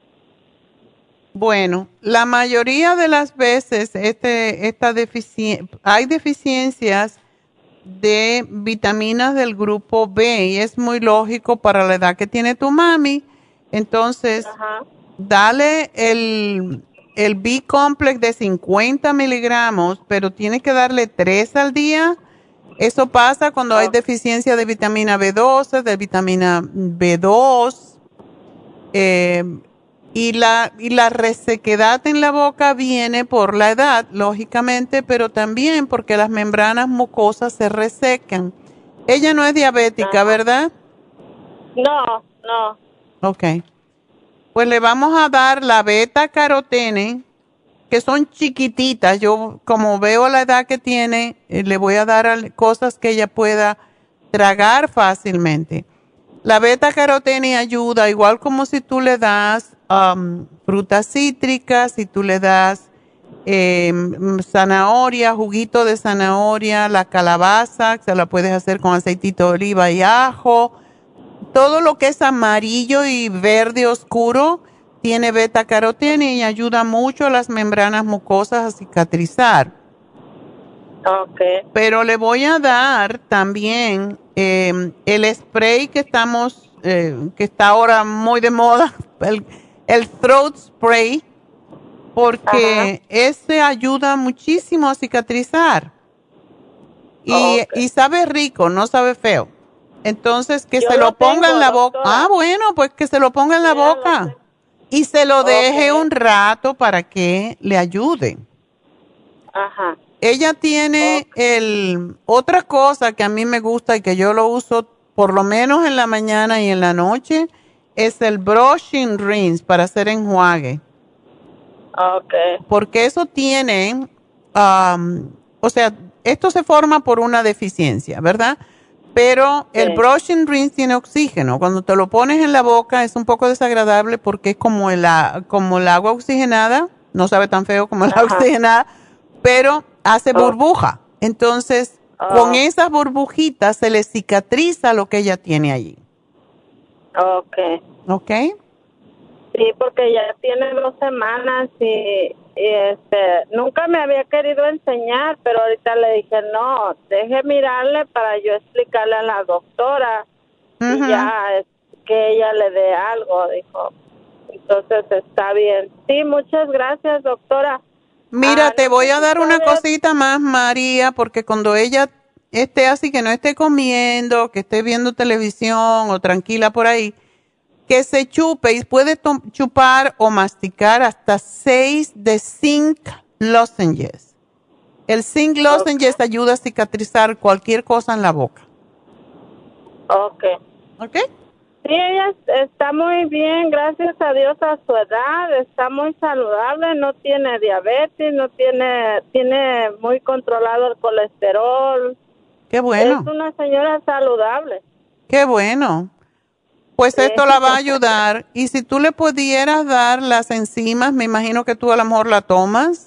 Bueno, la mayoría de las veces hay deficiencias de vitaminas del grupo B y es muy lógico para la edad que tiene tu mami. Entonces, dale el B-complex de 50 miligramos, pero tienes que darle 3 al día. Eso pasa cuando hay deficiencia de vitamina B12, de vitamina B2, y la resequedad en la boca viene por la edad, lógicamente, pero también porque las membranas mucosas se resecan. Ella no es diabética, ¿verdad? No. Ok. Pues le vamos a dar la beta-carotene, que son chiquititas. Yo, como veo la edad que tiene, le voy a dar cosas que ella pueda tragar fácilmente. La beta-carotene ayuda, igual como si tú le das frutas cítricas, si tú le das zanahoria, juguito de zanahoria, la calabaza, se la puedes hacer con aceitito de oliva y ajo. Todo lo que es amarillo y verde oscuro tiene beta-carotene y ayuda mucho a las membranas mucosas a cicatrizar. Okay. Pero le voy a dar también el spray que está ahora muy de moda, el throat spray, porque ese ayuda muchísimo a cicatrizar. Y sabe rico, no sabe feo. Entonces, que se lo ponga en la boca. Ah, bueno, pues que se lo ponga en la boca. Y se lo deje un rato para que le ayude. Ajá. Ella tiene otra cosa que a mí me gusta y que yo lo uso por lo menos en la mañana y en la noche, es el brushing rinse para hacer enjuague. Okay. Porque eso tiene, o sea, esto se forma por una deficiencia, ¿verdad? Pero el brushing rinse tiene oxígeno. Cuando te lo pones en la boca es un poco desagradable porque es como el agua oxigenada. No sabe tan feo como el agua oxigenada, pero hace burbuja. Entonces, con esas burbujitas se le cicatriza lo que ella tiene allí. Okay. ¿Ok? Sí, porque ya tiene 2 semanas y nunca me había querido enseñar, pero ahorita le dije, no, deje mirarle para yo explicarle a la doctora y ya que ella le dé algo, dijo. Entonces está bien. Sí, muchas gracias, doctora. Mira, te voy a dar una cosita más, María, porque cuando ella esté así, que no esté comiendo, que esté viendo televisión o tranquila por ahí, que se chupe y puede chupar o masticar hasta 6 de zinc lozenges. El zinc lozenges ayuda a cicatrizar cualquier cosa en la boca. Okay. ¿Ok? Sí, ella está muy bien, gracias a Dios a su edad, está muy saludable, no tiene diabetes, tiene muy controlado el colesterol. Qué bueno. Es una señora saludable. Qué bueno. Pues esto la va a ayudar. Y si tú le pudieras dar las enzimas, me imagino que tú a lo mejor la tomas.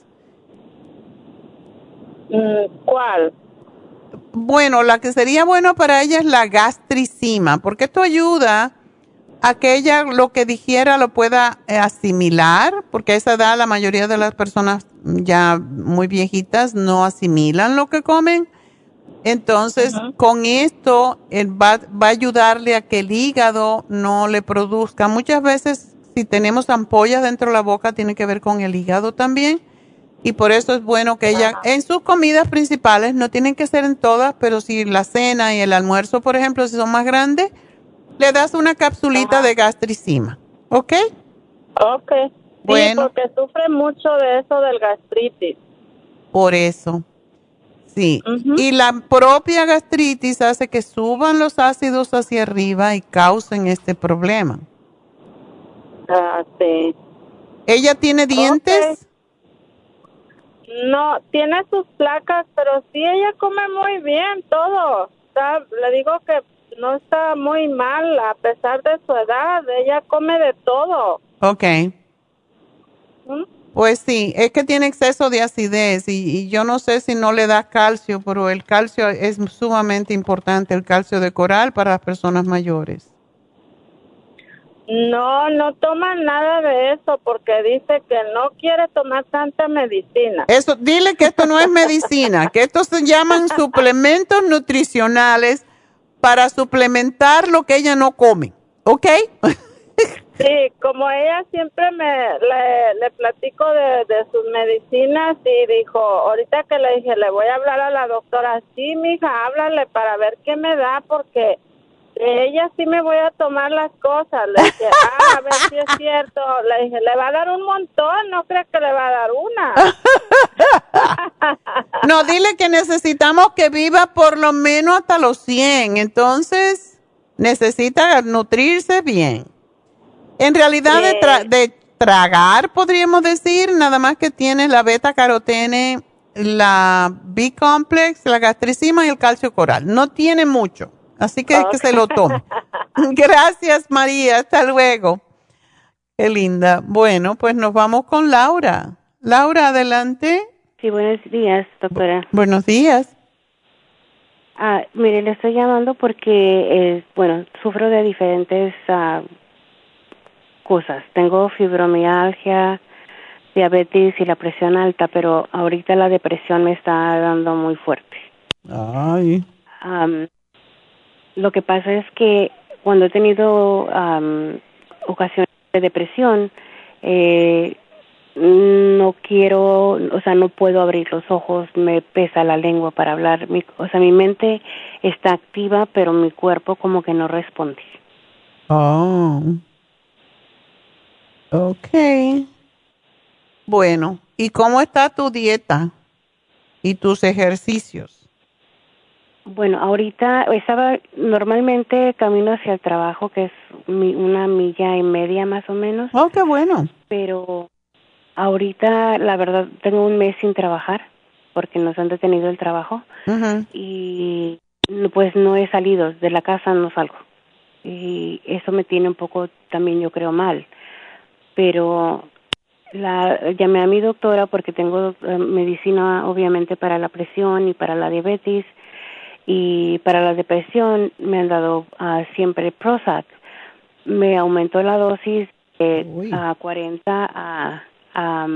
¿Cuál? Bueno, la que sería bueno para ella es la gastricima, porque esto ayuda a que ella lo que digiera lo pueda asimilar, porque a esa edad la mayoría de las personas ya muy viejitas no asimilan lo que comen. Entonces, con esto va a ayudarle a que el hígado no le produzca. Muchas veces, si tenemos ampollas dentro de la boca, tiene que ver con el hígado también. Y por eso es bueno que ella, en sus comidas principales, no tienen que ser en todas, pero si la cena y el almuerzo, por ejemplo, si son más grandes, le das una capsulita de gastricima. ¿Ok? Ok. Sí, porque sufre mucho de eso del gastritis. Por eso. Sí. Y la propia gastritis hace que suban los ácidos hacia arriba y causen este problema. Ah, sí. ¿Ella tiene dientes? No, tiene sus placas, pero sí, ella come muy bien todo. Le digo que no está muy mal a pesar de su edad. Ella come de todo. Ok. Pues sí, es que tiene exceso de acidez y yo no sé si no le das calcio, pero el calcio es sumamente importante, el calcio de coral para las personas mayores. No toma nada de eso porque dice que no quiere tomar tanta medicina. Eso, dile que esto no es medicina, que estos se llaman suplementos nutricionales para suplementar lo que ella no come, ¿ok? Sí, como ella siempre le platico de sus medicinas y dijo, ahorita que le dije, le voy a hablar a la doctora, sí, mija, háblale para ver qué me da porque ella sí me voy a tomar las cosas. Le dije, a ver si es cierto. Le dije, le va a dar un montón, no crees que le va a dar una. No, dile que necesitamos que viva por lo menos hasta los 100, entonces necesita nutrirse bien. En realidad de tragar, podríamos decir, nada más que tiene la beta-carotene, la B-complex, la gastricima y el calcio coral. No tiene mucho, así que es que se lo tome. Gracias, María. Hasta luego. Qué linda. Bueno, pues nos vamos con Laura. Laura, adelante. Sí, buenos días, doctora. Buenos días. Mire, le estoy llamando porque, sufro de diferentes cosas. Tengo fibromialgia, diabetes y la presión alta, pero ahorita la depresión me está dando muy fuerte. Ay. Lo que pasa es que cuando he tenido ocasiones de depresión, no quiero, no puedo abrir los ojos, me pesa la lengua para hablar. Mi mente está activa, pero mi cuerpo como que no responde. Oh. Okay. Bueno, ¿y cómo está tu dieta y tus ejercicios? Bueno, ahorita normalmente camino hacia el trabajo, que es 1.5 millas más o menos. Oh, qué bueno. Pero ahorita, la verdad, tengo un mes sin trabajar porque nos han detenido el trabajo. Y pues no he salido, de la casa no salgo. Y eso me tiene un poco también, yo creo, mal. Pero llamé a mi doctora porque tengo medicina obviamente para la presión y para la diabetes y para la depresión me han dado siempre Prozac. Me aumentó la dosis de 40 a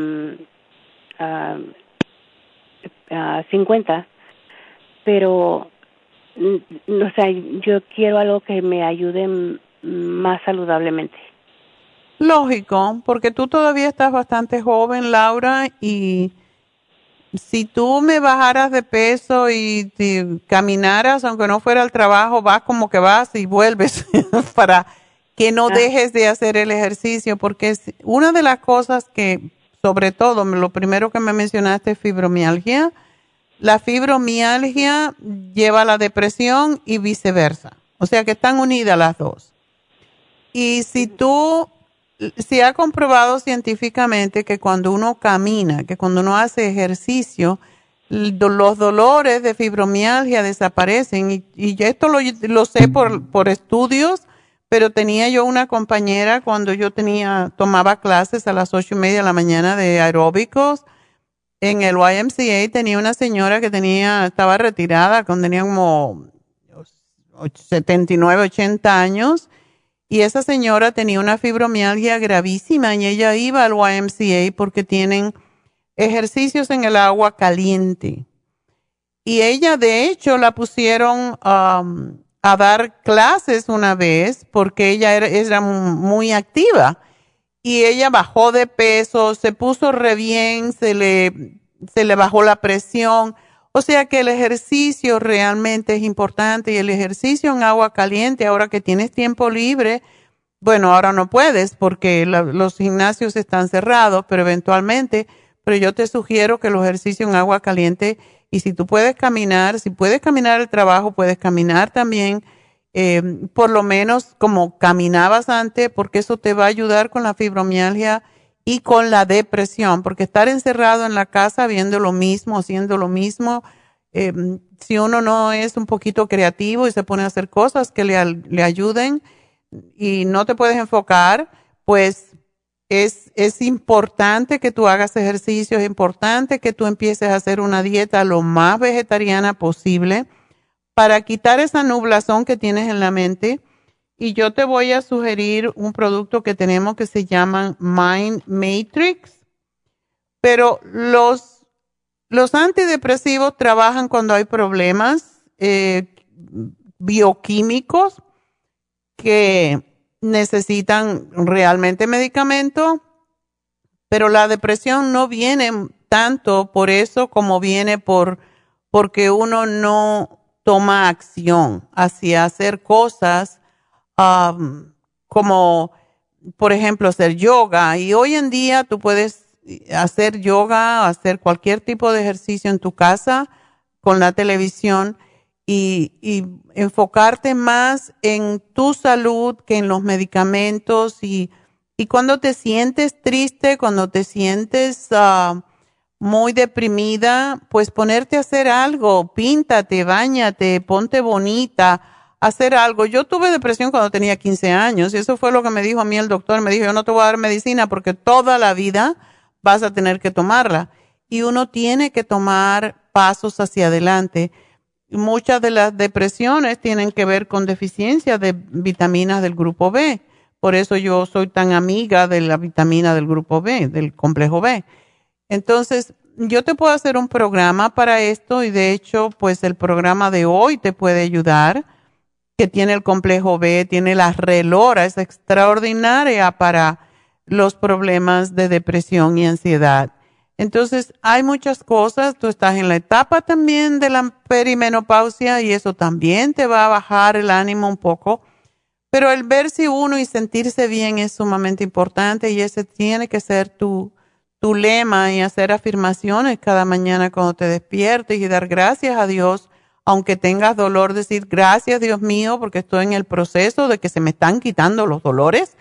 50, pero yo quiero algo que me ayude más saludablemente. Lógico, porque tú todavía estás bastante joven, Laura, y si tú me bajaras de peso y caminaras, aunque no fuera al trabajo, vas como que vas y vuelves para que no dejes de hacer el ejercicio, porque es una de las cosas que, sobre todo, lo primero que me mencionaste es fibromialgia. La fibromialgia lleva a la depresión y viceversa. O sea que están unidas las dos. Y si ha comprobado científicamente que cuando uno camina, que cuando uno hace ejercicio, los dolores de fibromialgia desaparecen. Y esto lo sé por estudios, pero tenía yo una compañera cuando yo tomaba clases a las 8:30 de la mañana de aeróbicos en el YMCA. Tenía una señora que estaba retirada, cuando tenía como 79, 80 años. Y esa señora tenía una fibromialgia gravísima y ella iba al YMCA porque tienen ejercicios en el agua caliente. Y ella, de hecho, la pusieron a dar clases una vez porque ella era muy activa. Y ella bajó de peso, se puso re bien, se le bajó la presión. O sea que el ejercicio realmente es importante y el ejercicio en agua caliente, ahora que tienes tiempo libre, bueno, ahora no puedes porque los gimnasios están cerrados, pero eventualmente, pero yo te sugiero que los ejercicios en agua caliente, y si tú puedes caminar, si puedes caminar al trabajo, puedes caminar también, por lo menos como caminabas antes, porque eso te va a ayudar con la fibromialgia y con la depresión, porque estar encerrado en la casa viendo lo mismo, haciendo lo mismo, si uno no es un poquito creativo y se pone a hacer cosas que le ayuden y no te puedes enfocar, pues es importante que tú hagas ejercicio, es importante que tú empieces a hacer una dieta lo más vegetariana posible para quitar esa nublazón que tienes en la mente. Y yo te voy a sugerir un producto que tenemos que se llama Mind Matrix. Pero los antidepresivos trabajan cuando hay problemas bioquímicos que necesitan realmente medicamento. Pero la depresión no viene tanto por eso como viene porque uno no toma acción hacia hacer cosas como, por ejemplo, hacer yoga. Y hoy en día tú puedes hacer yoga, hacer cualquier tipo de ejercicio en tu casa con la televisión y enfocarte más en tu salud que en los medicamentos. Y cuando te sientes triste, cuando te sientes muy deprimida, pues ponerte a hacer algo, píntate, báñate, ponte bonita, hacer algo. Yo tuve depresión cuando tenía 15 años y eso fue lo que me dijo a mí el doctor. Me dijo, yo no te voy a dar medicina porque toda la vida vas a tener que tomarla. Y uno tiene que tomar pasos hacia adelante. Muchas de las depresiones tienen que ver con deficiencia de vitaminas del grupo B. Por eso yo soy tan amiga de la vitamina del grupo B, del complejo B. Entonces, yo te puedo hacer un programa para esto y de hecho, pues el programa de hoy te puede ayudar, que tiene el complejo B, tiene la relora, es extraordinaria para los problemas de depresión y ansiedad. Entonces, hay muchas cosas. Tú estás en la etapa también de la perimenopausia y eso también te va a bajar el ánimo un poco. Pero el verse uno y sentirse bien es sumamente importante y ese tiene que ser tu lema y hacer afirmaciones cada mañana cuando te despiertes y dar gracias a Dios, aunque tengas dolor, decir gracias Dios mío porque estoy en el proceso de que se me están quitando los dolores.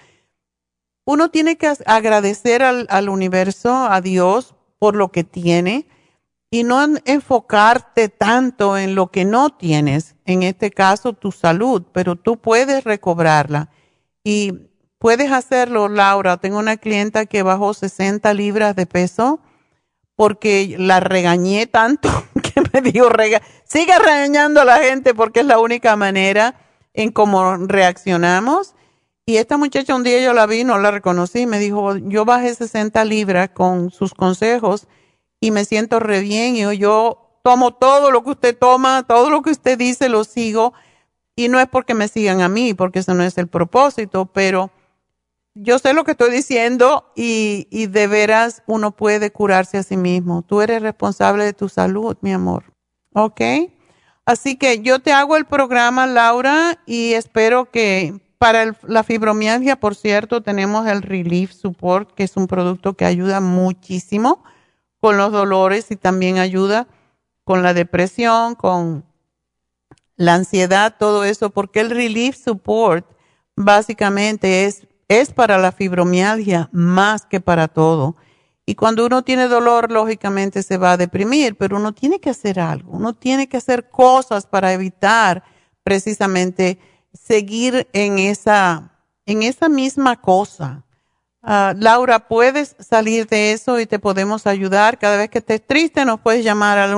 Uno tiene que agradecer al universo, a Dios, por lo que tiene y no enfocarte tanto en lo que no tienes, en este caso tu salud, pero tú puedes recobrarla y puedes hacerlo, Laura. Tengo una clienta que bajó 60 libras de peso porque la regañé tanto que me dijo, sigue regañando a la gente porque es la única manera en cómo reaccionamos. Y esta muchacha un día yo la vi, no la reconocí, me dijo, yo bajé 60 libras con sus consejos y me siento re bien. Y yo tomo todo lo que usted toma, todo lo que usted dice lo sigo. Y no es porque me sigan a mí, porque eso no es el propósito, pero yo sé lo que estoy diciendo y de veras uno puede curarse a sí mismo. Tú eres responsable de tu salud, mi amor. ¿Ok? Así que yo te hago el programa, Laura, y espero que para la fibromialgia, por cierto, tenemos el Relief Support, que es un producto que ayuda muchísimo con los dolores y también ayuda con la depresión, con la ansiedad, todo eso, porque el Relief Support básicamente es para la fibromialgia más que para todo. Y cuando uno tiene dolor, lógicamente se va a deprimir, pero uno tiene que hacer algo, uno tiene que hacer cosas para evitar precisamente seguir en esa misma cosa. Laura, puedes salir de eso y te podemos ayudar. Cada vez que estés triste nos puedes llamar al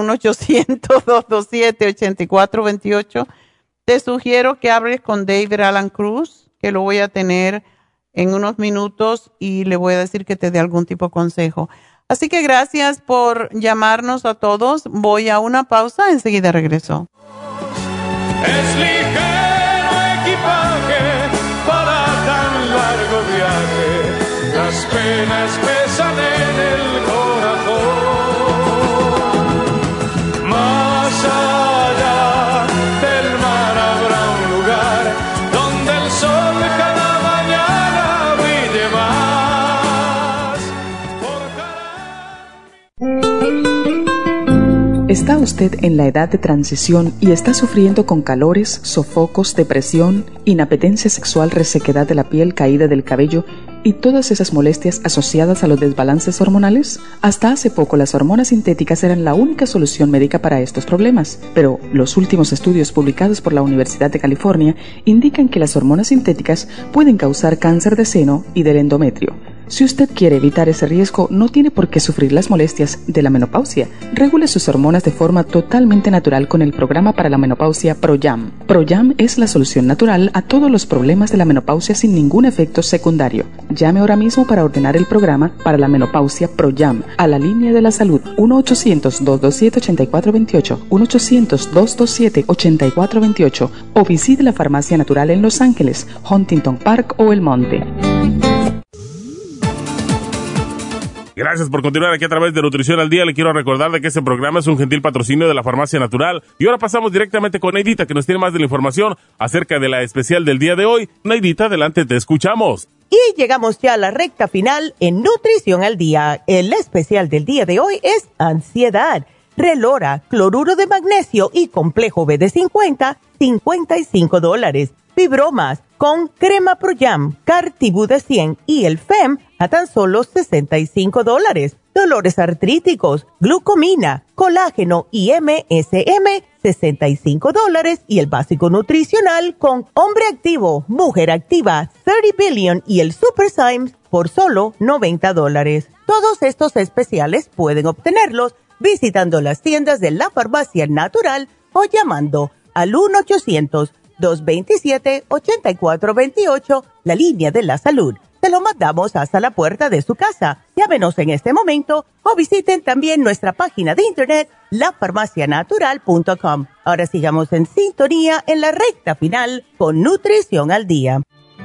1-800-227-8428. Te sugiero que hables con David Alan Cruz, que lo voy a tener en unos minutos y le voy a decir que te dé algún tipo de consejo. Así que gracias por llamarnos a todos. Voy a una pausa, enseguida regreso. Es ligero equipaje para tan largo viaje. Las penas pesan en el corazón. Más allá del mar habrá un lugar donde el sol cada mañana brille más. ¿Está usted en la edad de transición y está sufriendo con calores, sofocos, depresión, inapetencia sexual, resequedad de la piel, caída del cabello y todas esas molestias asociadas a los desbalances hormonales? Hasta hace poco las hormonas sintéticas eran la única solución médica para estos problemas, pero los últimos estudios publicados por la Universidad de California indican que las hormonas sintéticas pueden causar cáncer de seno y del endometrio. Si usted quiere evitar ese riesgo, no tiene por qué sufrir las molestias de la menopausia. Regule sus hormonas de forma totalmente natural con el programa para la menopausia ProYam. ProYam es la solución natural a todos los problemas de la menopausia sin ningún efecto secundario. Llame ahora mismo para ordenar el programa para la menopausia ProYam a la línea de la salud 1-800-227-8428, 1-800-227-8428 o visite la Farmacia Natural en Los Ángeles, Huntington Park o El Monte. Gracias por continuar aquí a través de Nutrición al Día. Le quiero recordar de que este programa es un gentil patrocinio de la Farmacia Natural. Y ahora pasamos directamente con Neidita, que nos tiene más de la información acerca de la especial del día de hoy. Neidita, adelante, te escuchamos. Y llegamos ya a la recta final en Nutrición al Día. El especial del día de hoy es ansiedad, Relora, cloruro de magnesio y complejo B de 50, $55. Fibromas con crema ProYam, Cartibú de 100 y el FEM a tan solo $65. Dolores artríticos, glucomina, colágeno y MSM, $65. Y el básico nutricional con hombre activo, mujer activa, 30 Billion y el Super Symes por solo $90. Todos estos especiales pueden obtenerlos visitando las tiendas de la Farmacia Natural o llamando al 1-800-227-8428, la línea de la salud. Se lo mandamos hasta la puerta de su casa. Llámenos en este momento o visiten también nuestra página de internet, lafarmacianatural.com. Ahora sigamos en sintonía en la recta final con Nutrición al Día.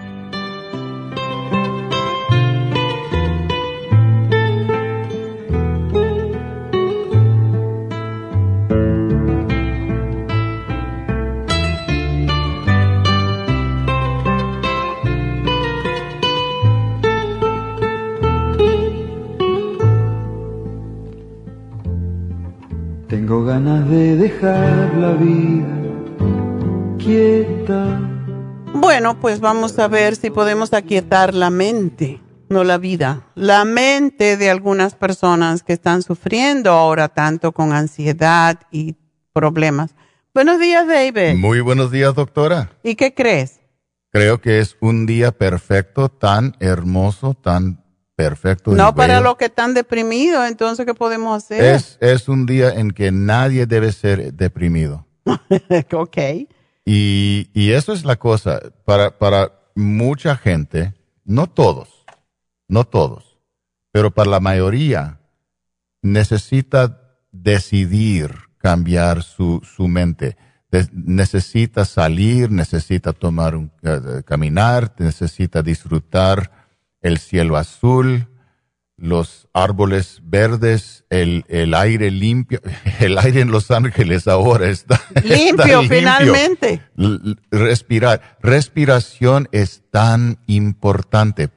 Tengo ganas de dejar la vida quieta. Bueno, pues vamos a ver si podemos aquietar la mente, no la vida. La mente de algunas personas que están sufriendo ahora tanto con ansiedad y problemas. Buenos días, David. Muy buenos días, doctora. ¿Y qué crees? Creo que es un día perfecto, tan hermoso, tan perfecto. No para los que están deprimidos, entonces, ¿qué podemos hacer? Es un día en que nadie debe ser deprimido. Ok. Y eso es la cosa. Para mucha gente, no todos, pero para la mayoría, necesita decidir cambiar su mente. Necesita salir, necesita caminar, necesita disfrutar el cielo azul, los árboles verdes, el aire limpio. El aire en Los Ángeles ahora está limpio. Finalmente. Respiración es tan importante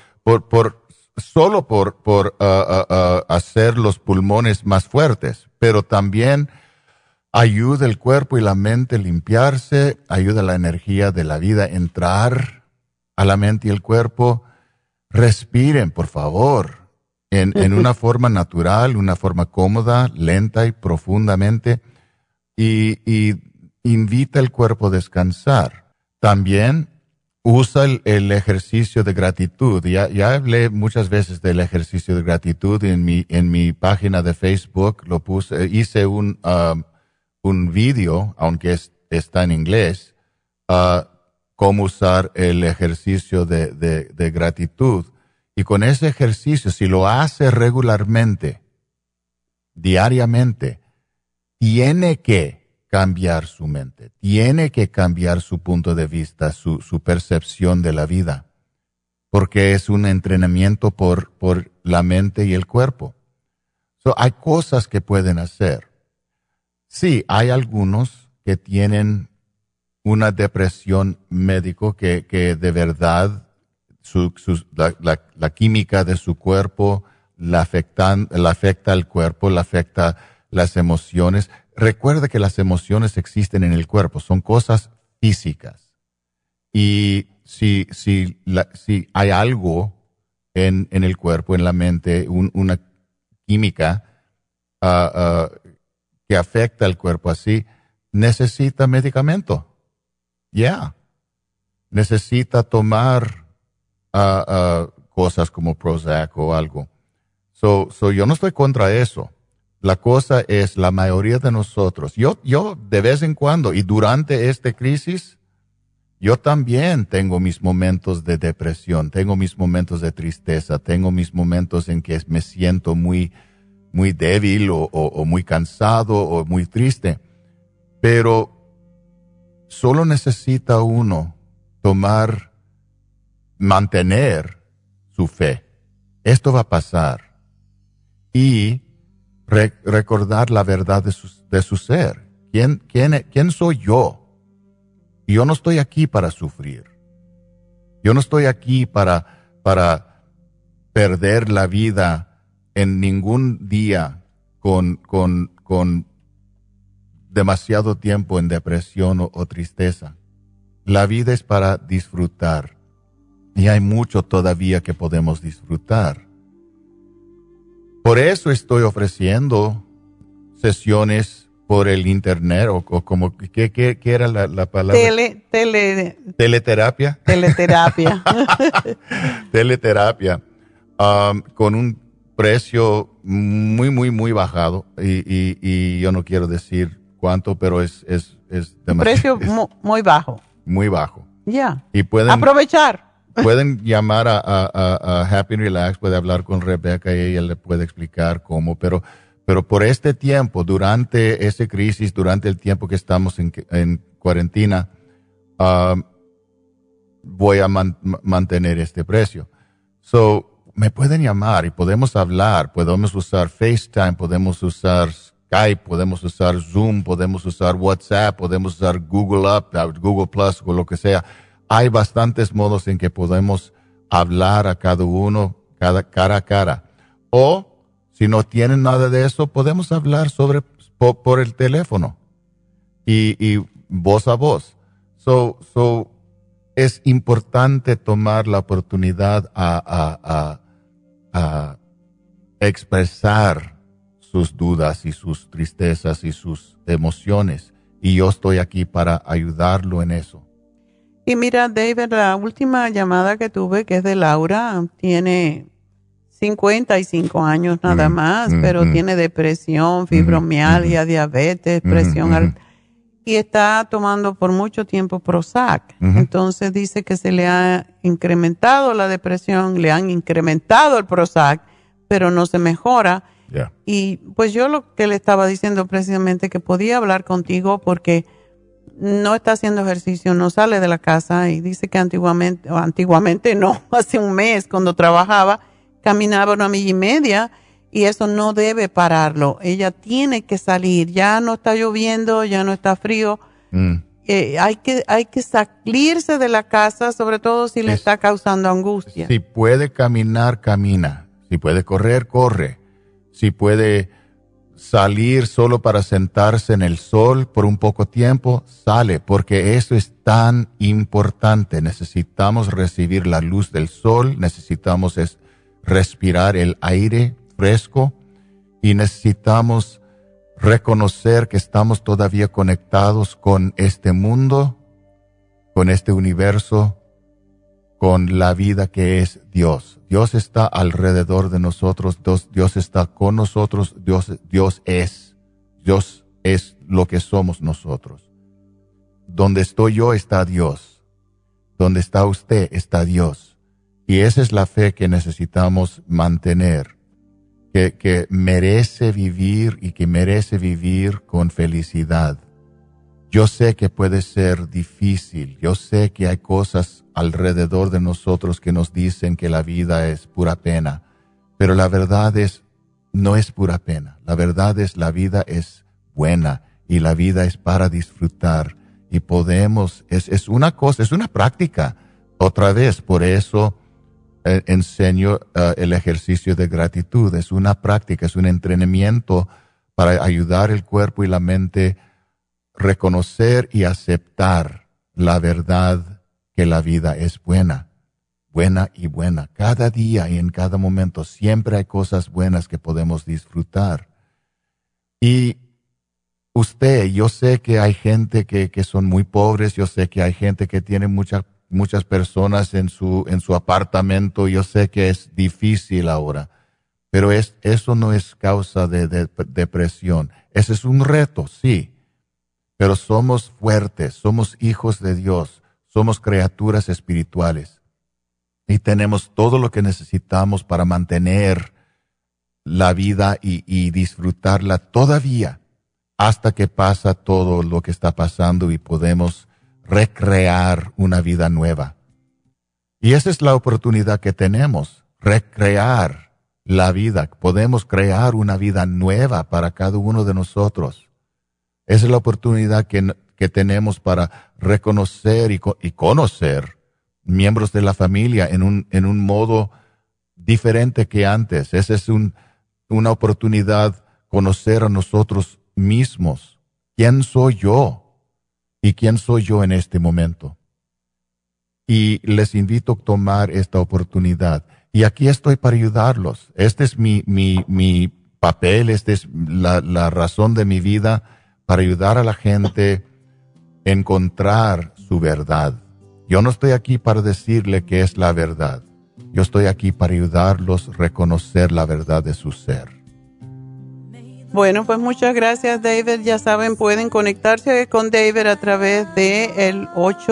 solo por hacer los pulmones más fuertes, pero también ayuda el cuerpo y la mente a limpiarse, ayuda la energía de la vida a entrar a la mente y el cuerpo. Respiren, por favor, en una forma natural, una forma cómoda, lenta y profundamente, y invita el cuerpo a descansar. También usa el ejercicio de gratitud. Ya hablé muchas veces del ejercicio de gratitud en mi página de Facebook. Lo puse, hice un video, aunque está en inglés, cómo usar el ejercicio de gratitud. Y con ese ejercicio, si lo hace regularmente, diariamente, tiene que cambiar su mente, tiene que cambiar su punto de vista, su percepción de la vida, porque es un entrenamiento por la mente y el cuerpo. Hay cosas que pueden hacer. Sí, hay algunos que tienen una depresión médico que de verdad la química de su cuerpo la afecta al cuerpo, la afecta las emociones. Recuerda que las emociones existen en el cuerpo, son cosas físicas. Y si hay algo en el cuerpo, en la mente, una química que afecta al cuerpo así, necesita medicamento. Necesita tomar cosas como Prozac o algo. Yo no estoy contra eso. La cosa es, la mayoría de nosotros, yo de vez en cuando y durante esta crisis, yo también tengo mis momentos de depresión, tengo mis momentos de tristeza, tengo mis momentos en que me siento muy, muy débil o muy cansado o muy triste. Pero solo necesita uno mantener su fe. Esto va a pasar. Y recordar la verdad de su ser. ¿Quién soy yo? Y yo no estoy aquí para sufrir. Yo no estoy aquí para perder la vida en ningún día con demasiado tiempo en depresión o tristeza. La vida es para disfrutar. Y hay mucho todavía que podemos disfrutar. Por eso estoy ofreciendo sesiones por el internet o como, ¿qué era la palabra? Teleterapia. Teleterapia. Teleterapia. Con un precio muy, muy, muy bajado. Y yo no quiero decir cuánto, pero es demasiado. Un precio muy bajo. Muy bajo. Ya. Y pueden aprovechar. Pueden llamar a Happy and Relax, puede hablar con Rebecca y ella le puede explicar cómo, pero por este tiempo, durante esa crisis, durante el tiempo que estamos en cuarentena, voy a mantener este precio. Me pueden llamar y podemos hablar, podemos usar FaceTime, podemos usar Skype, podemos usar Zoom, podemos usar WhatsApp, podemos usar Google Plus o lo que sea. Hay bastantes modos en que podemos hablar a cada uno, cara a cara. O, si no tienen nada de eso, podemos hablar por el teléfono y voz a voz. Es importante tomar la oportunidad a expresar sus dudas y sus tristezas y sus emociones. Y yo estoy aquí para ayudarlo en eso. Y mira, David, la última llamada que tuve, que es de Laura, tiene 55 años nada más, pero tiene depresión, fibromialgia, diabetes, presión alta, y está tomando por mucho tiempo Prozac. Entonces dice que se le ha incrementado la depresión, le han incrementado el Prozac, pero no se mejora. Y pues yo lo que le estaba diciendo precisamente que podía hablar contigo porque no está haciendo ejercicio, no sale de la casa y dice que antiguamente no, hace un mes cuando trabajaba, caminaba 1,5 millas y eso no debe pararlo. Ella tiene que salir, ya no está lloviendo, ya no está frío. Hay que salirse de la casa, sobre todo si le está causando angustia. Si puede caminar, camina. Si puede correr, corre. Si puede salir solo para sentarse en el sol por un poco tiempo, sale, porque eso es tan importante. Necesitamos recibir la luz del sol, necesitamos respirar el aire fresco y necesitamos reconocer que estamos todavía conectados con este mundo, con este universo, con la vida que es Dios. Dios está alrededor de nosotros, Dios está con nosotros, Dios es lo que somos nosotros. Donde estoy yo está Dios, donde está usted está Dios. Y esa es la fe que necesitamos mantener, que merece vivir y que merece vivir con felicidad. Yo sé que puede ser difícil, yo sé que hay cosas alrededor de nosotros que nos dicen que la vida es pura pena, pero la verdad no es pura pena. La verdad es la vida es buena y la vida es para disfrutar y podemos, es una cosa, es una práctica. Otra vez, por eso enseño el ejercicio de gratitud. Es una práctica, es un entrenamiento para ayudar el cuerpo y la mente reconocer y aceptar la verdad que la vida es buena, buena y buena. Cada día y en cada momento siempre hay cosas buenas que podemos disfrutar. Y yo sé que hay gente que son muy pobres, yo sé que hay gente que tiene muchas personas en su apartamento, yo sé que es difícil ahora, pero eso no es causa de depresión. Ese es un reto, sí. Pero somos fuertes, somos hijos de Dios, somos criaturas espirituales y tenemos todo lo que necesitamos para mantener la vida y disfrutarla todavía hasta que pasa todo lo que está pasando y podemos recrear una vida nueva. Y esa es la oportunidad que tenemos, recrear la vida. Podemos crear una vida nueva para cada uno de nosotros. Esa es la oportunidad que tenemos para reconocer y conocer miembros de la familia en un modo diferente que antes. Esa es una oportunidad conocer a nosotros mismos. ¿Quién soy yo? ¿Y quién soy yo en este momento? Y les invito a tomar esta oportunidad. Y aquí estoy para ayudarlos. Este es mi papel, esta es la razón de mi vida, para ayudar a la gente a encontrar su verdad. Yo no estoy aquí para decirle qué es la verdad. Yo estoy aquí para ayudarlos a reconocer la verdad de su ser. Bueno, pues muchas gracias, David. Ya saben, pueden conectarse con David a través de el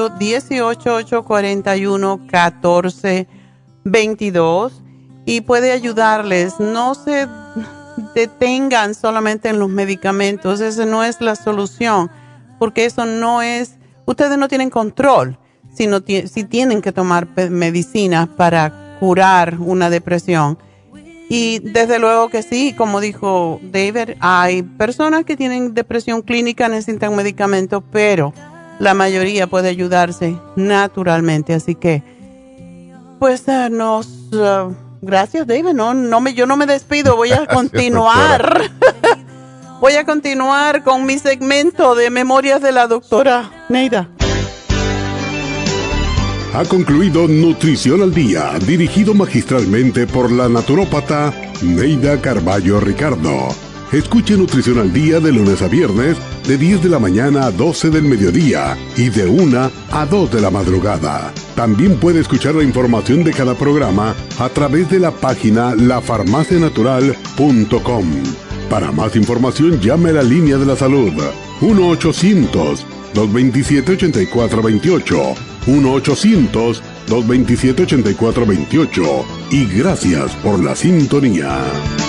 818-841-1422 y puede ayudarles. No se detengan solamente en los medicamentos, esa no es la solución, porque eso no es, ustedes no tienen control si tienen que tomar medicinas para curar una depresión. Y desde luego que sí, como dijo David, hay personas que tienen depresión clínica, necesitan medicamentos, pero la mayoría puede ayudarse naturalmente, así que pues gracias, David. Yo no me despido. Voy a continuar. Voy a continuar con mi segmento de Memorias de la doctora Neida. Ha concluido Nutrición al Día, dirigido magistralmente por la naturópata Neida Carballo Ricardo. Escuche Nutrición al Día de lunes a viernes, de 10 de la mañana a 12 del mediodía y de 1 a 2 de la madrugada. También puede escuchar la información de cada programa a través de la página lafarmacianatural.com. Para más información, llame a la línea de la salud 1-800-227-8428. 1-800-227-8428. Y gracias por la sintonía.